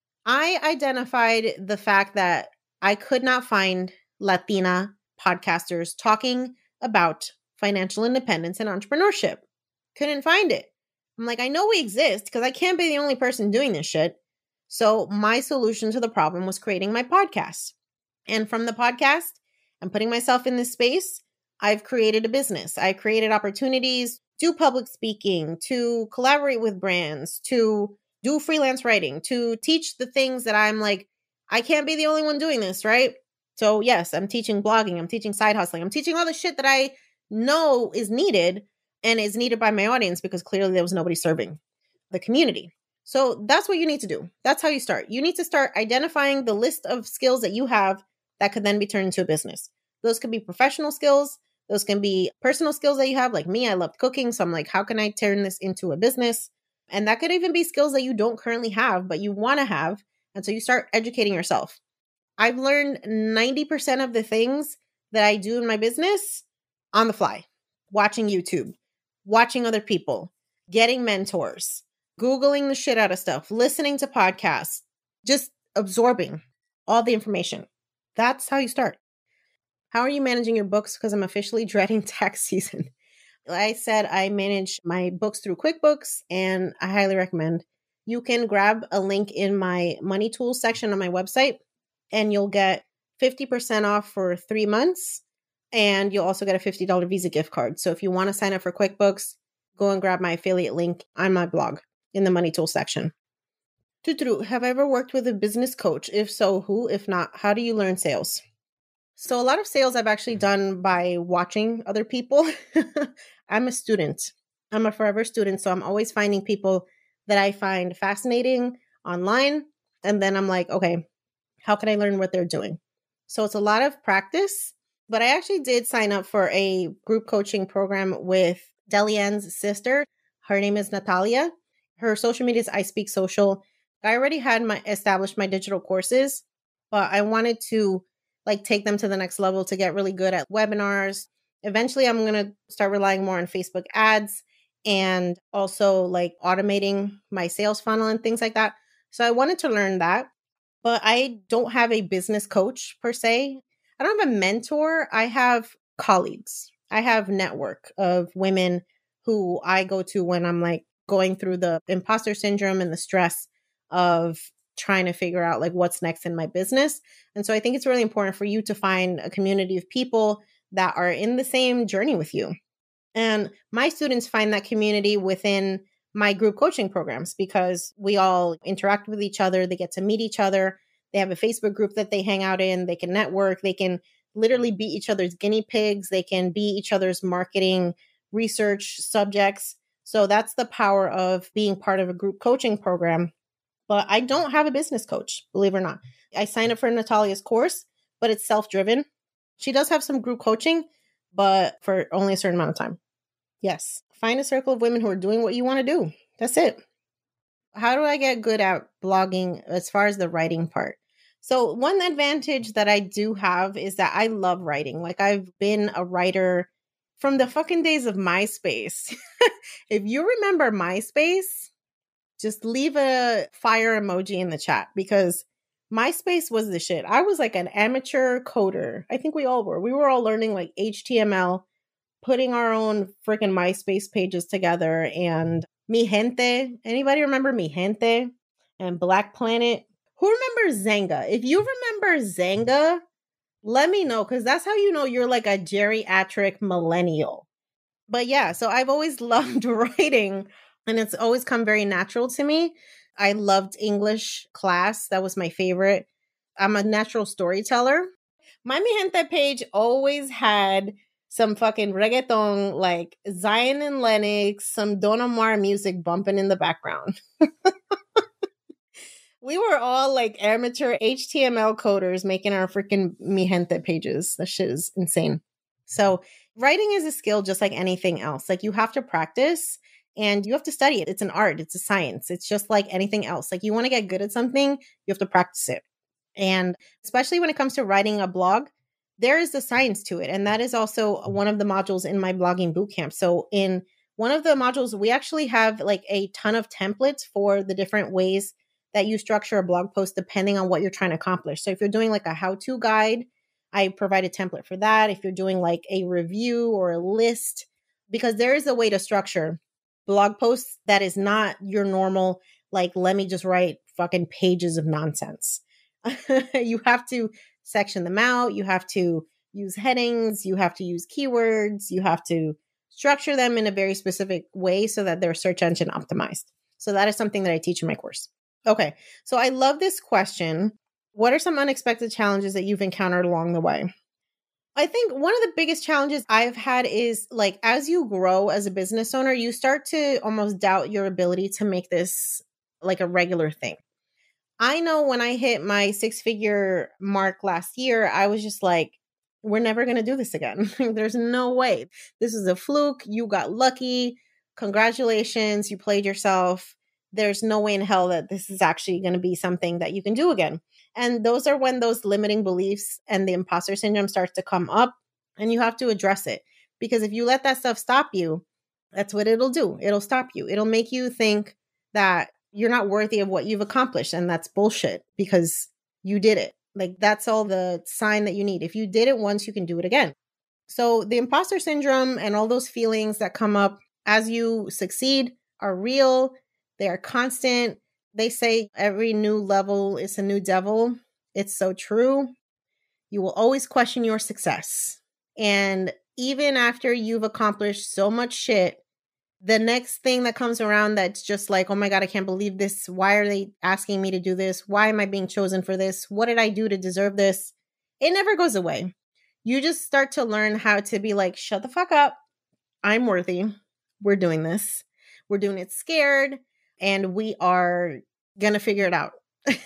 A: I identified the fact that I could not find Latina podcasters talking about financial independence and entrepreneurship. Couldn't find it. I'm like, I know we exist because I can't be the only person doing this shit. So my solution to the problem was creating my podcast. And from the podcast and putting myself in this space, I've created a business. I created opportunities to public speaking, to collaborate with brands, to do freelance writing, to teach the things that I'm like, I can't be the only one doing this, right? So yes, I'm teaching blogging, I'm teaching side hustling, I'm teaching all the shit that I know is needed and is needed by my audience because clearly there was nobody serving the community. So that's what you need to do. That's how you start. You need to start identifying the list of skills that you have that could then be turned into a business. Those could be professional skills. Those can be personal skills that you have. Like me, I love cooking. So I'm like, how can I turn this into a business? And that could even be skills that you don't currently have, but you want to have. And so you start educating yourself. I've learned ninety percent of the things that I do in my business on the fly, watching YouTube, watching other people, getting mentors, Googling the shit out of stuff, listening to podcasts, just absorbing all the information. That's how you start. How are you managing your books? Because I'm officially dreading tax season. Like I said, I manage my books through QuickBooks, and I highly recommend. You can grab a link in my money tools section on my website, and you'll get fifty percent off for three months. And you'll also get a fifty dollars Visa gift card. So if you want to sign up for QuickBooks, go and grab my affiliate link on my blog in the money tools section. Tuturu, have I ever worked with a business coach? If so, who? If not, how do you learn sales? So a lot of sales I've actually done by watching other people. I'm a student. I'm a forever student. So I'm always finding people that I find fascinating online. And then I'm like, okay, how can I learn what they're doing? So it's a lot of practice. But I actually did sign up for a group coaching program with Delianne's sister. Her name is Natalia. Her social media is I Speak Social. I already had my established my digital courses, but I wanted to like take them to the next level to get really good at webinars. Eventually, I'm going to start relying more on Facebook ads and also like automating my sales funnel and things like that. So I wanted to learn that, but I don't have a business coach per se. I don't have a mentor. I have colleagues. I have network of women who I go to when I'm like going through the imposter syndrome and the stress of trying to figure out like what's next in my business. And so I think it's really important for you to find a community of people that are in the same journey with you. And my students find that community within my group coaching programs because we all interact with each other. They get to meet each other. They have a Facebook group that they hang out in. They can network. They can literally be each other's guinea pigs. They can be each other's marketing research subjects. So that's the power of being part of a group coaching program. But I don't have a business coach, believe it or not. I signed up for Natalia's course, but it's self-driven. She does have some group coaching, but for only a certain amount of time. Yes. Find a circle of women who are doing what you want to do. That's it. How do I get good at blogging as far as the writing part? So one advantage that I do have is that I love writing. Like I've been a writer from the fucking days of MySpace. If you remember MySpace, just leave a fire emoji in the chat because MySpace was the shit. I was like an amateur coder. I think we all were. We were all learning like H T M L, putting our own freaking MySpace pages together, and Mi Gente. Anybody remember Mi Gente and Black Planet? Who remembers Zanga? If you remember Zanga, let me know, because that's how you know you're like a geriatric millennial. But yeah, so I've always loved writing, and it's always come very natural to me. I loved English class. That was my favorite. I'm a natural storyteller. My Mi Gente page always had some fucking reggaeton, like Zion and Lennox, some Don Omar music bumping in the background. We were all like amateur H T M L coders making our freaking Mi Gente pages. That shit is insane. So writing is a skill just like anything else. Like you have to practice and you have to study it. It's an art. It's a science. It's just like anything else. Like you want to get good at something, you have to practice it. And especially when it comes to writing a blog, there is the science to it. And that is also one of the modules in my blogging bootcamp. So in one of the modules, we actually have like a ton of templates for the different ways that you structure a blog post depending on what you're trying to accomplish. So if you're doing like a how-to guide, I provide a template for that. If you're doing like a review or a list, because there is a way to structure blog posts that is not your normal, like, let me just write fucking pages of nonsense. You have to section them out. You have to use headings. You have to use keywords. You have to structure them in a very specific way so that they're search engine optimized. So that is something that I teach in my course. Okay, so I love this question. What are some unexpected challenges that you've encountered along the way? I think one of the biggest challenges I've had is like, as you grow as a business owner, you start to almost doubt your ability to make this like a regular thing. I know when I hit my six figure mark last year, I was just like, we're never going to do this again. There's no way. This is a fluke. You got lucky. Congratulations. You played yourself. There's no way in hell that this is actually going to be something that you can do again. And those are when those limiting beliefs and the imposter syndrome starts to come up, and you have to address it. Because if you let that stuff stop you, that's what it'll do. It'll stop you. It'll make you think that you're not worthy of what you've accomplished. And that's bullshit because you did it. Like that's all the sign that you need. If you did it once, you can do it again. So the imposter syndrome and all those feelings that come up as you succeed are real. They are constant. They say every new level is a new devil. It's so true. You will always question your success. And even after you've accomplished so much shit, the next thing that comes around that's just like, oh my God, I can't believe this. Why are they asking me to do this? Why am I being chosen for this? What did I do to deserve this? It never goes away. You just start to learn how to be like, shut the fuck up. I'm worthy. We're doing this. We're doing it scared. And we are going to figure it out.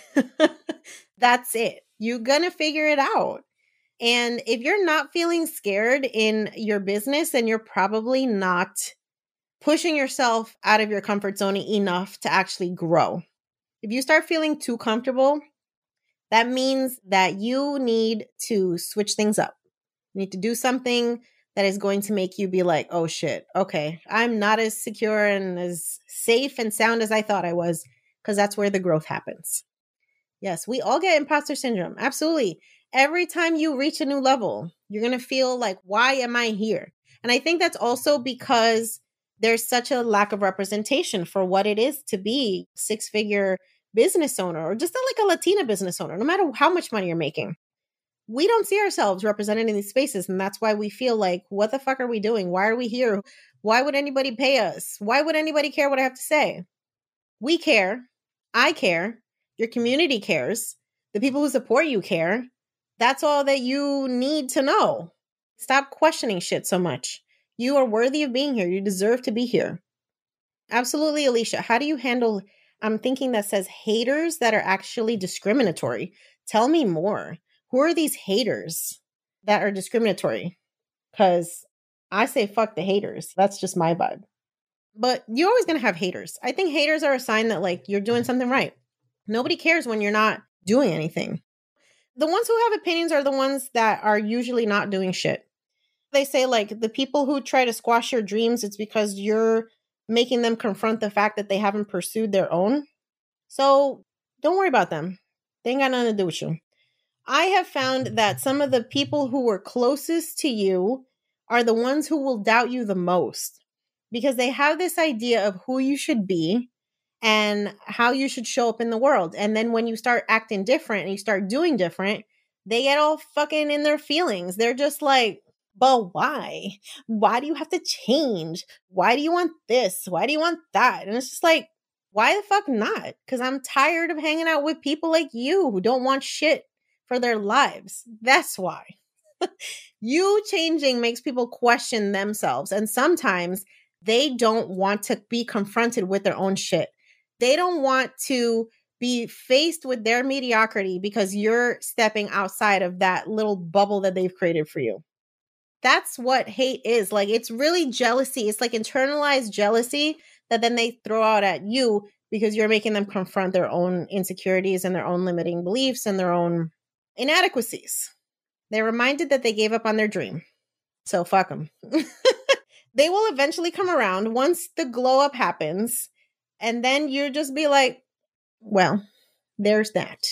A: That's it. You're going to figure it out. And if you're not feeling scared in your business, then you're probably not pushing yourself out of your comfort zone enough to actually grow. If you start feeling too comfortable, that means that you need to switch things up. You need to do something that is going to make you be like, oh shit, okay, I'm not as secure and as safe and sound as I thought I was, because that's where the growth happens. Yes, we all get imposter syndrome. Absolutely. Every time you reach a new level, you're going to feel like, why am I here? And I think that's also because there's such a lack of representation for what it is to be a six-figure business owner or just a, like a Latina business owner, no matter how much money you're making. We don't see ourselves represented in these spaces. And that's why we feel like, what the fuck are we doing? Why are we here? Why would anybody pay us? Why would anybody care what I have to say? We care. I care. Your community cares. The people who support you care. That's all that you need to know. Stop questioning shit so much. You are worthy of being here. You deserve to be here. Absolutely, Alicia. How do you handle, I'm thinking that says haters that are actually discriminatory. Tell me more. Who are these haters that are discriminatory? because I say fuck the haters. That's just my vibe. But you're always going to have haters. I think haters are a sign that like you're doing something right. Nobody cares when you're not doing anything. The ones who have opinions are the ones that are usually not doing shit. They say like the people who try to squash your dreams, it's because you're making them confront the fact that they haven't pursued their own. So don't worry about them. They ain't got nothing to do with you. I have found that some of the people who were closest to you are the ones who will doubt you the most because they have this idea of who you should be and how you should show up in the world. And then when you start acting different and you start doing different, they get all fucking in their feelings. They're just like, but why? Why do you have to change? Why do you want this? Why do you want that? And it's just like, why the fuck not? Because I'm tired of hanging out with people like you who don't want shit for their lives. That's why. You changing makes people question themselves. And sometimes they don't want to be confronted with their own shit. They don't want to be faced with their mediocrity because you're stepping outside of that little bubble that they've created for you. That's what hate is. Like, it's really jealousy. It's like internalized jealousy that then they throw out at you because you're making them confront their own insecurities and their own limiting beliefs and their own inadequacies. They're reminded that they gave up on their dream. So fuck them. They will eventually come around once the glow up happens. And then you just be like, well, there's that.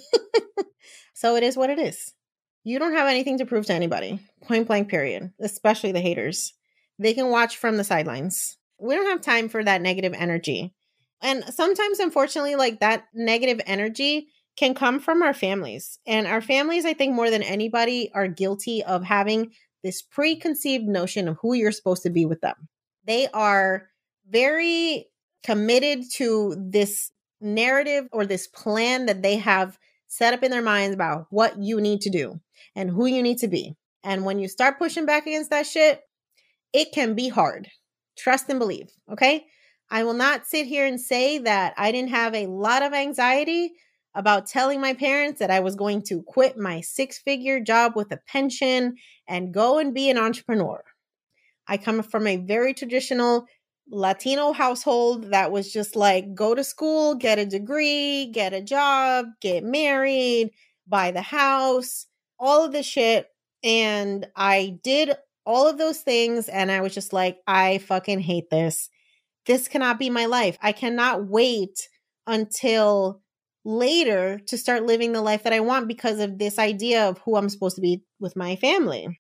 A: So it is what it is. You don't have anything to prove to anybody. Point blank period. Especially the haters. They can watch from the sidelines. We don't have time for that negative energy. And sometimes, unfortunately, like that negative energy can come from our families. And our families, I think more than anybody, are guilty of having this preconceived notion of who you're supposed to be with them. They are very committed to this narrative or this plan that they have set up in their minds about what you need to do and who you need to be. And when you start pushing back against that shit, it can be hard. Trust and believe, okay? I will not sit here and say that I didn't have a lot of anxiety about telling my parents that I was going to quit my six-figure job with a pension and go and be an entrepreneur. I come from a very traditional Latino household that was just like, go to school, get a degree, get a job, get married, buy the house, all of this shit. And I did all of those things. And I was just like, I fucking hate this. This cannot be my life. I cannot wait until later to start living the life that I want because of this idea of who I'm supposed to be with my family.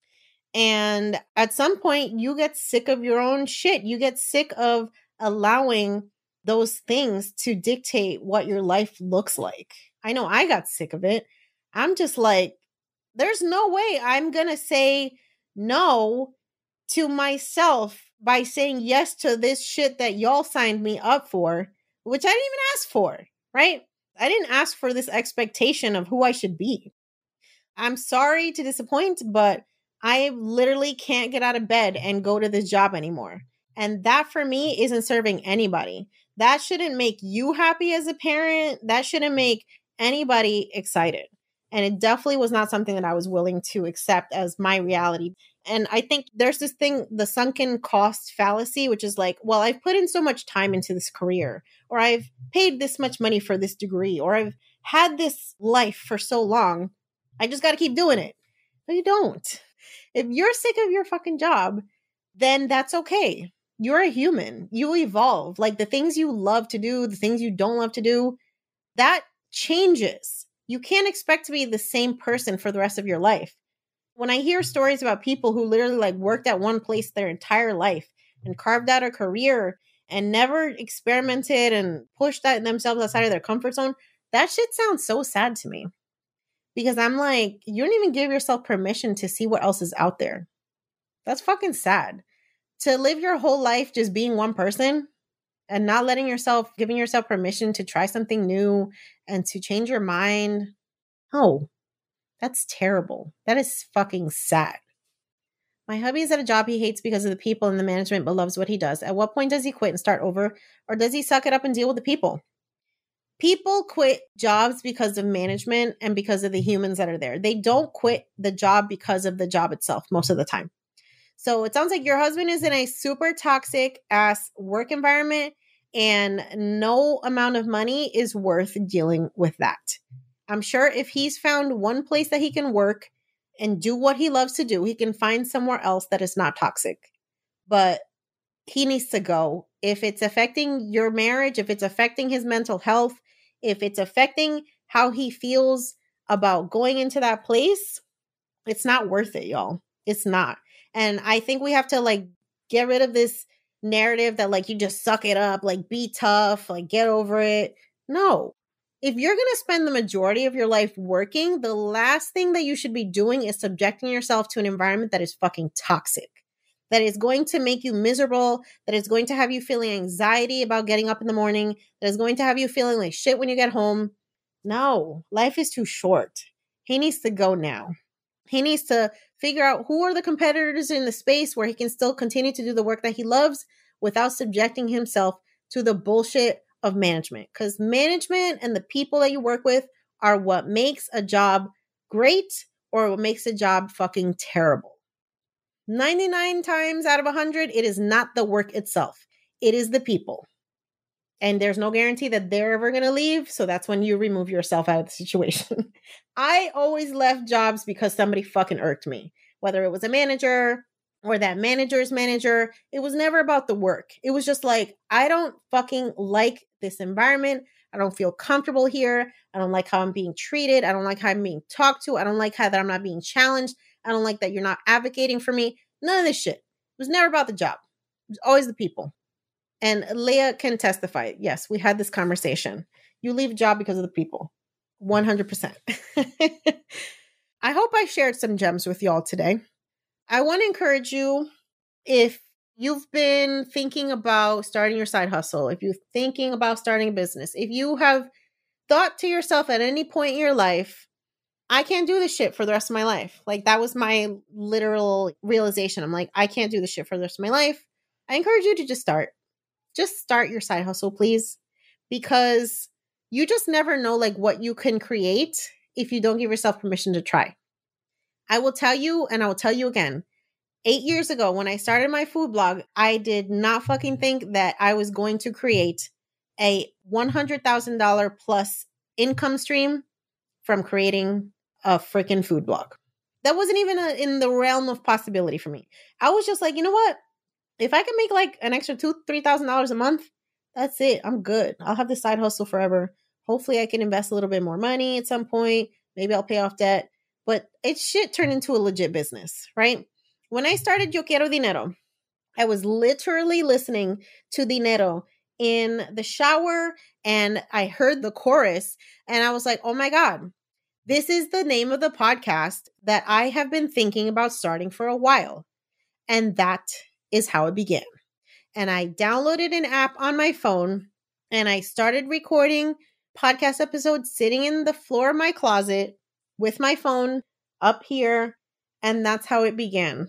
A: And at some point, you get sick of your own shit. You get sick of allowing those things to dictate what your life looks like. I know I got sick of it. I'm just like, there's no way I'm going to say no to myself by saying yes to this shit that y'all signed me up for, which I didn't even ask for, right? I didn't ask for this expectation of who I should be. I'm sorry to disappoint, but I literally can't get out of bed and go to this job anymore. And that for me isn't serving anybody. That shouldn't make you happy as a parent. That shouldn't make anybody excited. And it definitely was not something that I was willing to accept as my reality. And I think there's this thing, the sunken cost fallacy, which is like, well, I've put in so much time into this career, or I've paid this much money for this degree, or I've had this life for so long. I just got to keep doing it. No, you don't. If you're sick of your fucking job, then that's okay. You're a human. You evolve. Like the things you love to do, the things you don't love to do, that changes. You can't expect to be the same person for the rest of your life. When I hear stories about people who literally like worked at one place their entire life and carved out a career and never experimented and pushed that themselves outside of their comfort zone, that shit sounds so sad to me. Because I'm like, you don't even give yourself permission to see what else is out there. That's fucking sad. To live your whole life just being one person and not letting yourself, giving yourself permission to try something new and to change your mind. Oh, that's terrible. That is fucking sad. My hubby is at a job he hates because of the people and the management, but loves what he does. At what point does he quit and start over? Or does he suck it up and deal with the people? People quit jobs because of management and because of the humans that are there. They don't quit the job because of the job itself most of the time. So it sounds like your husband is in a super toxic ass work environment, and no amount of money is worth dealing with that. I'm sure if he's found one place that he can work and do what he loves to do, he can find somewhere else that is not toxic. But he needs to go. If it's affecting your marriage, if it's affecting his mental health, if it's affecting how he feels about going into that place, it's not worth it, y'all. It's not. And I think we have to like get rid of this narrative that like you just suck it up, like be tough, like get over it. No. If you're going to spend the majority of your life working, the last thing that you should be doing is subjecting yourself to an environment that is fucking toxic, that is going to make you miserable, that is going to have you feeling anxiety about getting up in the morning, that is going to have you feeling like shit when you get home. No, life is too short. He needs to go now. He needs to figure out who are the competitors in the space where he can still continue to do the work that he loves without subjecting himself to the bullshit of management. Because management and the people that you work with are what makes a job great or what makes a job fucking terrible. ninety-nine times out of one hundred, it is not the work itself. It is the people. And there's no guarantee that they're ever going to leave. So that's when you remove yourself out of the situation. I always left jobs because somebody fucking irked me. Whether it was a manager or that manager's manager, it was never about the work. It was just like, I don't fucking like this environment. I don't feel comfortable here. I don't like how I'm being treated. I don't like how I'm being talked to. I don't like how that I'm not being challenged. I don't like that you're not advocating for me. None of this shit. It was never about the job. It was always the people. And Leah can testify. Yes, we had this conversation. You leave a job because of the people. one hundred percent. I hope I shared some gems with y'all today. I want to encourage you, if you've been thinking about starting your side hustle, if you're thinking about starting a business, if you have thought to yourself at any point in your life, I can't do this shit for the rest of my life. Like that was my literal realization. I'm like, I can't do this shit for the rest of my life. I encourage you to just start. Just start your side hustle, please. Because you just never know like what you can create if you don't give yourself permission to try. I will tell you, and I will tell you again, eight years ago when I started my food blog, I did not fucking think that I was going to create a one hundred thousand dollars plus income stream from creating a freaking food blog. That wasn't even a, in the realm of possibility for me. I was just like, you know what? If I can make like an extra two, three thousand dollars a month, that's it. I'm good. I'll have this side hustle forever. Hopefully I can invest a little bit more money at some point. Maybe I'll pay off debt. But it shit turned into a legit business, right? When I started Yo Quiero Dinero, I was literally listening to Dinero in the shower and I heard the chorus and I was like, oh my God, this is the name of the podcast that I have been thinking about starting for a while. And that is how it began. And I downloaded an app on my phone and I started recording podcast episodes sitting in the floor of my closet with my phone up here. And that's how it began.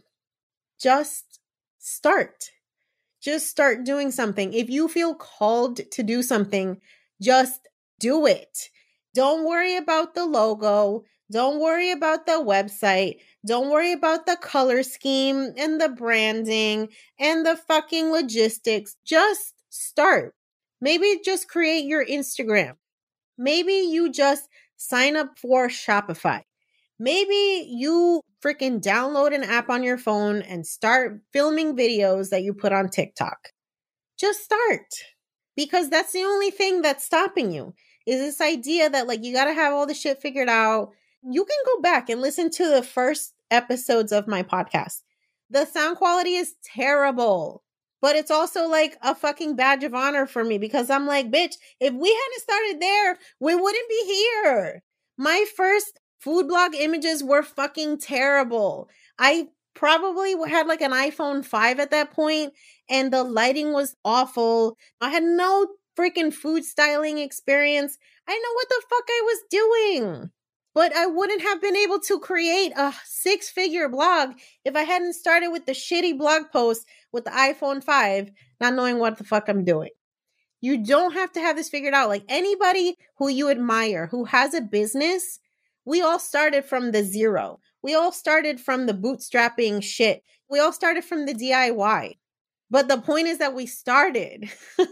A: Just start. Just start doing something. If you feel called to do something, just do it. Don't worry about the logo. Don't worry about the website. Don't worry about the color scheme and the branding and the fucking logistics. Just start. Maybe just create your Instagram. Maybe you just sign up for Shopify. Maybe you freaking download an app on your phone and start filming videos that you put on TikTok. Just start. Because that's the only thing that's stopping you, is this idea that like you got to have all the shit figured out. You can go back and listen to the first episodes of my podcast. The sound quality is terrible, but it's also like a fucking badge of honor for me because I'm like, bitch, if we hadn't started there, we wouldn't be here. My first food blog images were fucking terrible. I probably had like an iPhone five at that point and the lighting was awful. I had no freaking food styling experience. I didn't know what the fuck I was doing. But I wouldn't have been able to create a six-figure blog if I hadn't started with the shitty blog post with the iPhone five, not knowing what the fuck I'm doing. You don't have to have this figured out. Like anybody who you admire, who has a business, we all started from the zero. We all started from the bootstrapping shit. We all started from the D I Y. But the point is that we started.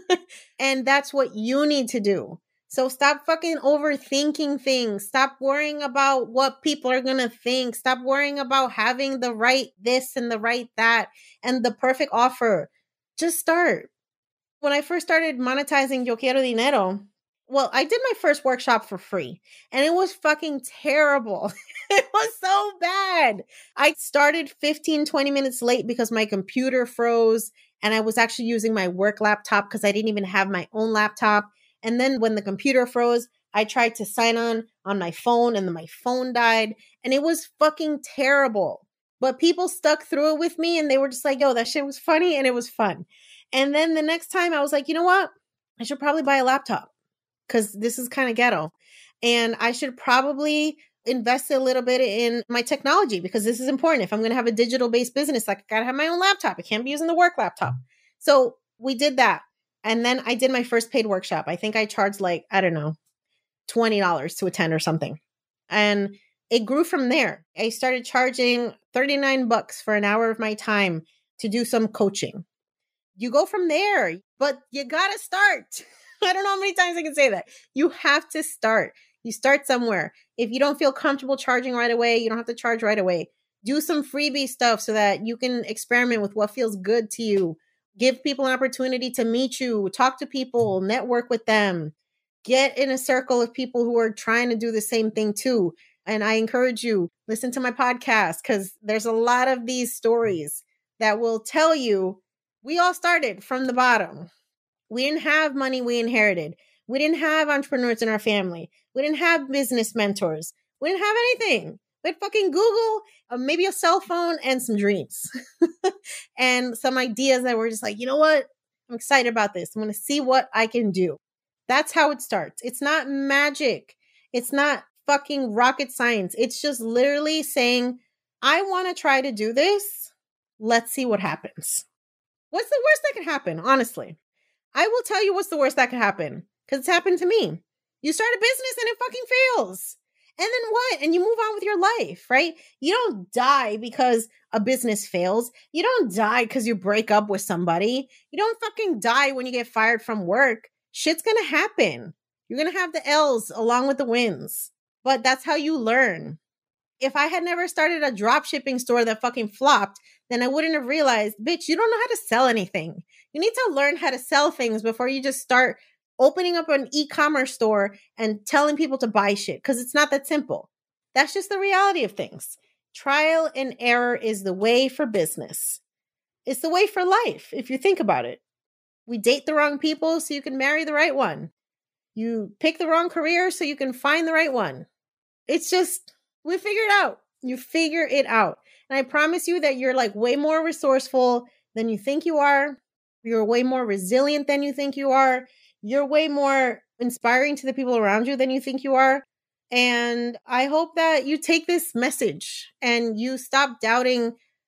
A: And that's what you need to do. So stop fucking overthinking things. Stop worrying about what people are going to think. Stop worrying about having the right this and the right that and the perfect offer. Just start. When I first started monetizing Yo Quiero Dinero, well, I did my first workshop for free and it was fucking terrible. It was so bad. I started fifteen, twenty minutes late because my computer froze and I was actually using my work laptop because I didn't even have my own laptop. And then when the computer froze, I tried to sign on on my phone and then my phone died and it was fucking terrible. But people stuck through it with me and they were just like, yo, that shit was funny and it was fun. And then the next time I was like, you know what? I should probably buy a laptop because this is kind of ghetto. And I should probably invest a little bit in my technology because this is important. If I'm going to have a digital based business, like I got to have my own laptop. I can't be using the work laptop. So we did that. And then I did my first paid workshop. I think I charged like, I don't know, twenty dollars to attend or something. And it grew from there. I started charging thirty-nine bucks for an hour of my time to do some coaching. You go from there, but you got to start. I don't know how many times I can say that. You have to start. You start somewhere. If you don't feel comfortable charging right away, you don't have to charge right away. Do some freebie stuff so that you can experiment with what feels good to you. Give people an opportunity to meet you, talk to people, network with them. Get in a circle of people who are trying to do the same thing too. And I encourage you, listen to my podcast because there's a lot of these stories that will tell you we all started from the bottom. We didn't have money we inherited. We didn't have entrepreneurs in our family. We didn't have business mentors. We didn't have anything. We had fucking Google, uh, maybe a cell phone, and some dreams. And some ideas that were just like, you know what? I'm excited about this. I'm going to see what I can do. That's how it starts. It's not magic. It's not fucking rocket science. It's just literally saying, I want to try to do this. Let's see what happens. What's the worst that can happen? Honestly, I will tell you what's the worst that could happen because it's happened to me. You start a business and it fucking fails. And then what? And you move on with your life, right? You don't die because a business fails. You don't die because you break up with somebody. You don't fucking die when you get fired from work. Shit's going to happen. You're going to have the L's along with the wins. But that's how you learn. If I had never started a drop shipping store that fucking flopped, then I wouldn't have realized, bitch, you don't know how to sell anything. You need to learn how to sell things before you just start opening up an e-commerce store and telling people to buy shit because it's not that simple. That's just the reality of things. Trial and error is the way for business. It's the way for life, if you think about it. We date the wrong people so you can marry the right one. You pick the wrong career so you can find the right one. It's just, we figure it out. You figure it out. And I promise you that you're like way more resourceful than you think you are. You're way more resilient than you think you are. You're way more inspiring to the people around you than you think you are. And I hope that you take this message and you stop doubting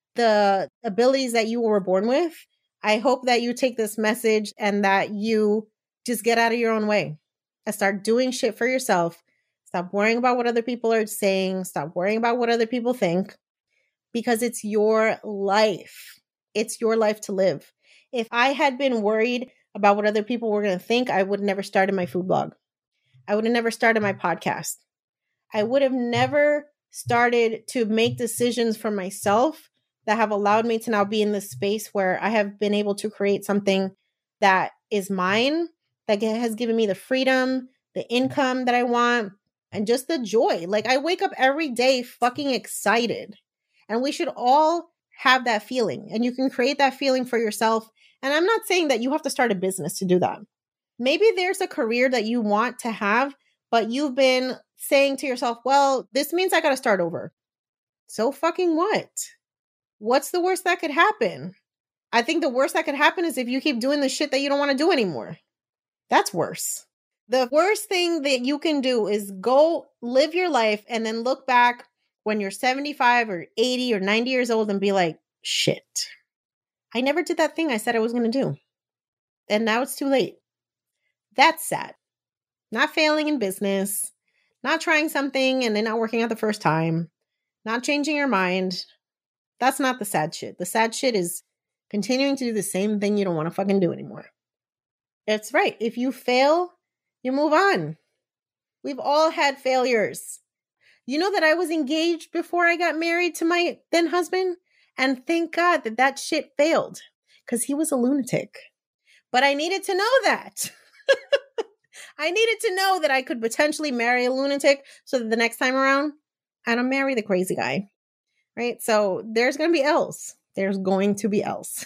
A: the abilities that you were born with. I hope that you take this message and that you just get out of your own way and start doing shit for yourself. Stop worrying about what other people are saying. Stop worrying about what other people think because it's your life. It's your life to live. If I had been worried about what other people were going to think, I would have never started my food blog. I would have never started my podcast. I would have never started to make decisions for myself that have allowed me to now be in this space where I have been able to create something that is mine, that has given me the freedom, the income that I want, and just the joy. Like I wake up every day fucking excited. And we should all have that feeling. And you can create that feeling for yourself. And I'm not saying that you have to start a business to do that. Maybe there's a career that you want to have, but you've been saying to yourself, well, this means I got to start over. So fucking what? What's the worst that could happen? I think the worst that could happen is if you keep doing the shit that you don't want to do anymore. That's worse. The worst thing that you can do is go live your life and then look back when you're seventy-five or eighty or ninety years old and be like, shit, I never did that thing I said I was going to do. And now it's too late. That's sad. Not failing in business, not trying something and then not working out the first time, not changing your mind. That's not the sad shit. The sad shit is continuing to do the same thing you don't want to fucking do anymore. It's right. If you fail, you move on. We've all had failures. You know that I was engaged before I got married to my then husband? And thank God that that shit failed because he was a lunatic. But I needed to know that. I needed to know that I could potentially marry a lunatic so that the next time around, I don't marry the crazy guy. Right? So there's going to be else. There's going to be else.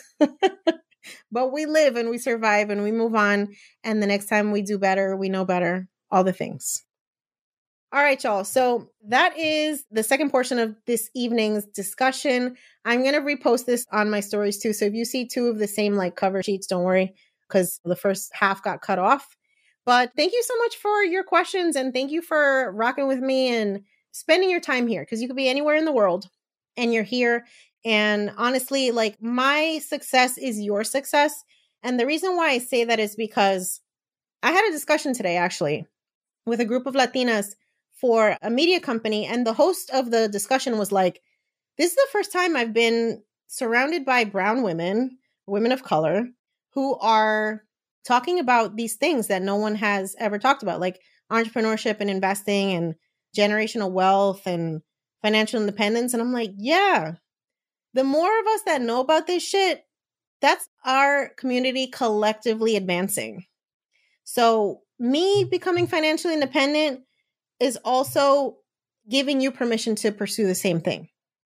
A: But we live and we survive and we move on. And the next time we do better, we know better, all the things. All right, y'all. So that is the second portion of this evening's discussion. I'm going to repost this on my stories too. So if you see two of the same like cover sheets, don't worry, because the first half got cut off. But thank you so much for your questions and thank you for rocking with me and spending your time here, because you could be anywhere in the world and you're here. And honestly, like my success is your success. And the reason why I say that is because I had a discussion today actually with a group of Latinas for a media company. And the host of the discussion was like, this is the first time I've been surrounded by brown women, women of color, who are talking about these things that no one has ever talked about, like entrepreneurship and investing and generational wealth and financial independence. And I'm like, yeah, the more of us that know about this shit, that's our community collectively advancing. So me becoming financially independent is also giving you permission to pursue the same thing.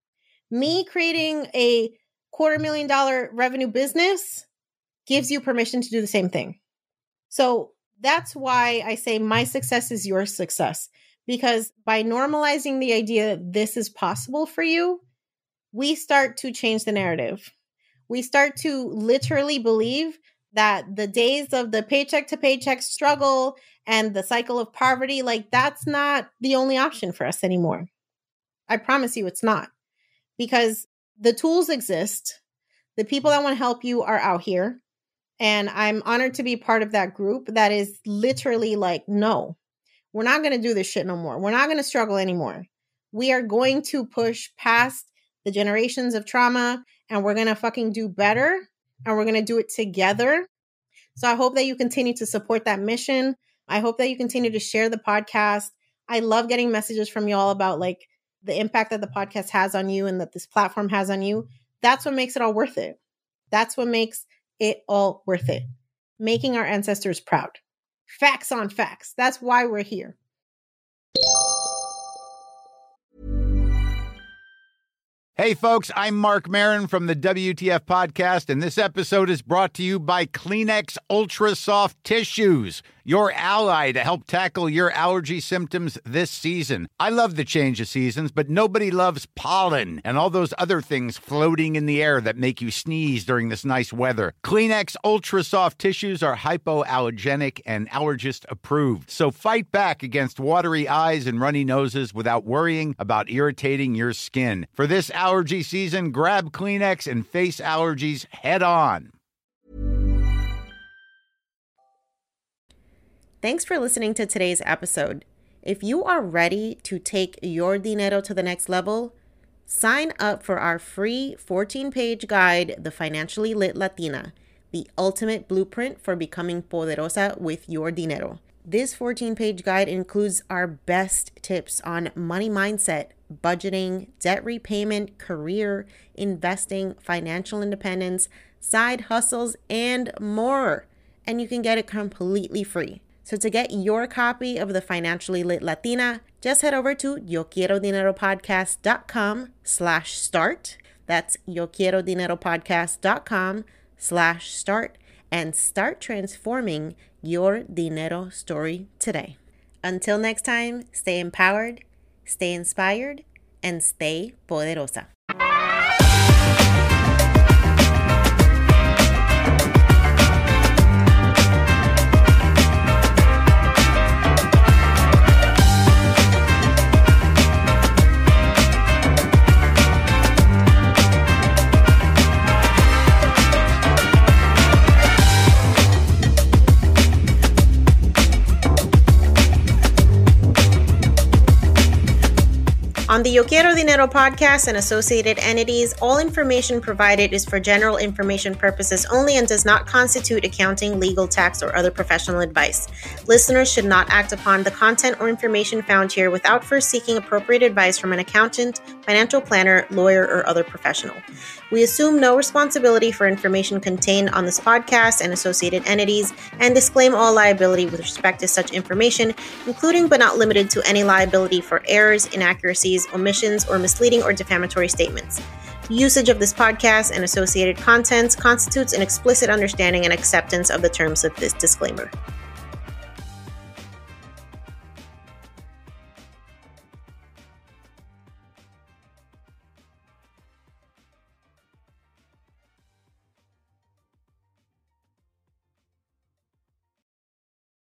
A: Me creating a quarter million dollar revenue business gives you permission to do the same thing. So that's why I say my success is your success, because by normalizing the idea that this is possible for you, we start to change the narrative. We start to literally believe that the days of the paycheck to paycheck struggle and the cycle of poverty, like that's not the only option for us anymore. I promise you it's not, because the tools exist. The people that want to help you are out here. And I'm honored to be part of that group that is literally like, no, we're not going to do this shit no more. We're not going to struggle anymore. We are going to push past the generations of trauma and we're going to fucking do better and we're going to do it together. So I hope that you continue to support that mission. I hope that you continue to share the podcast. I love getting messages from y'all about like the impact that the podcast has on you and that this platform has on you. That's what makes it all worth it. That's what makes it all worth it. Making our ancestors proud. Facts on facts. That's why we're here.
F: Hey folks, I'm Mark Maron from the W T F Podcast, and this episode is brought to you by Kleenex Ultra Soft Tissues, your ally to help tackle your allergy symptoms this season. I love the change of seasons, but nobody loves pollen and all those other things floating in the air that make you sneeze during this nice weather. Kleenex Ultra Soft Tissues are hypoallergenic and allergist approved, so fight back against watery eyes and runny noses without worrying about irritating your skin. For this allergy season, grab Kleenex and face allergies head on.
A: Thanks for listening to today's episode. If you are ready to take your dinero to the next level, sign up for our free fourteen-page guide, The Financially Lit Latina, the ultimate blueprint for becoming poderosa with your dinero. This fourteen-page guide includes our best tips on money mindset, budgeting, debt repayment, career, investing, financial independence, side hustles, and more. And you can get it completely free. So to get your copy of the Financially Lit Latina, just head over to yoquierodineropodcast.com slash start. That's yoquierodineropodcast.com slash start and start transforming your dinero story today. Until next time, stay empowered, stay inspired, and stay poderosa. the Yo Quiero Dinero podcast and associated entities, all information provided is for general information purposes only and does not constitute accounting, legal, tax, or other professional advice. Listeners should not act upon the content or information found here without first seeking appropriate advice from an accountant, financial planner, lawyer, or other professional. We assume no responsibility for information contained on this podcast and associated entities and disclaim all liability with respect to such information, including but not limited to any liability for errors, inaccuracies, omissions, or misleading or defamatory statements. Usage of this podcast and associated contents constitutes an explicit understanding and acceptance of the terms of this disclaimer.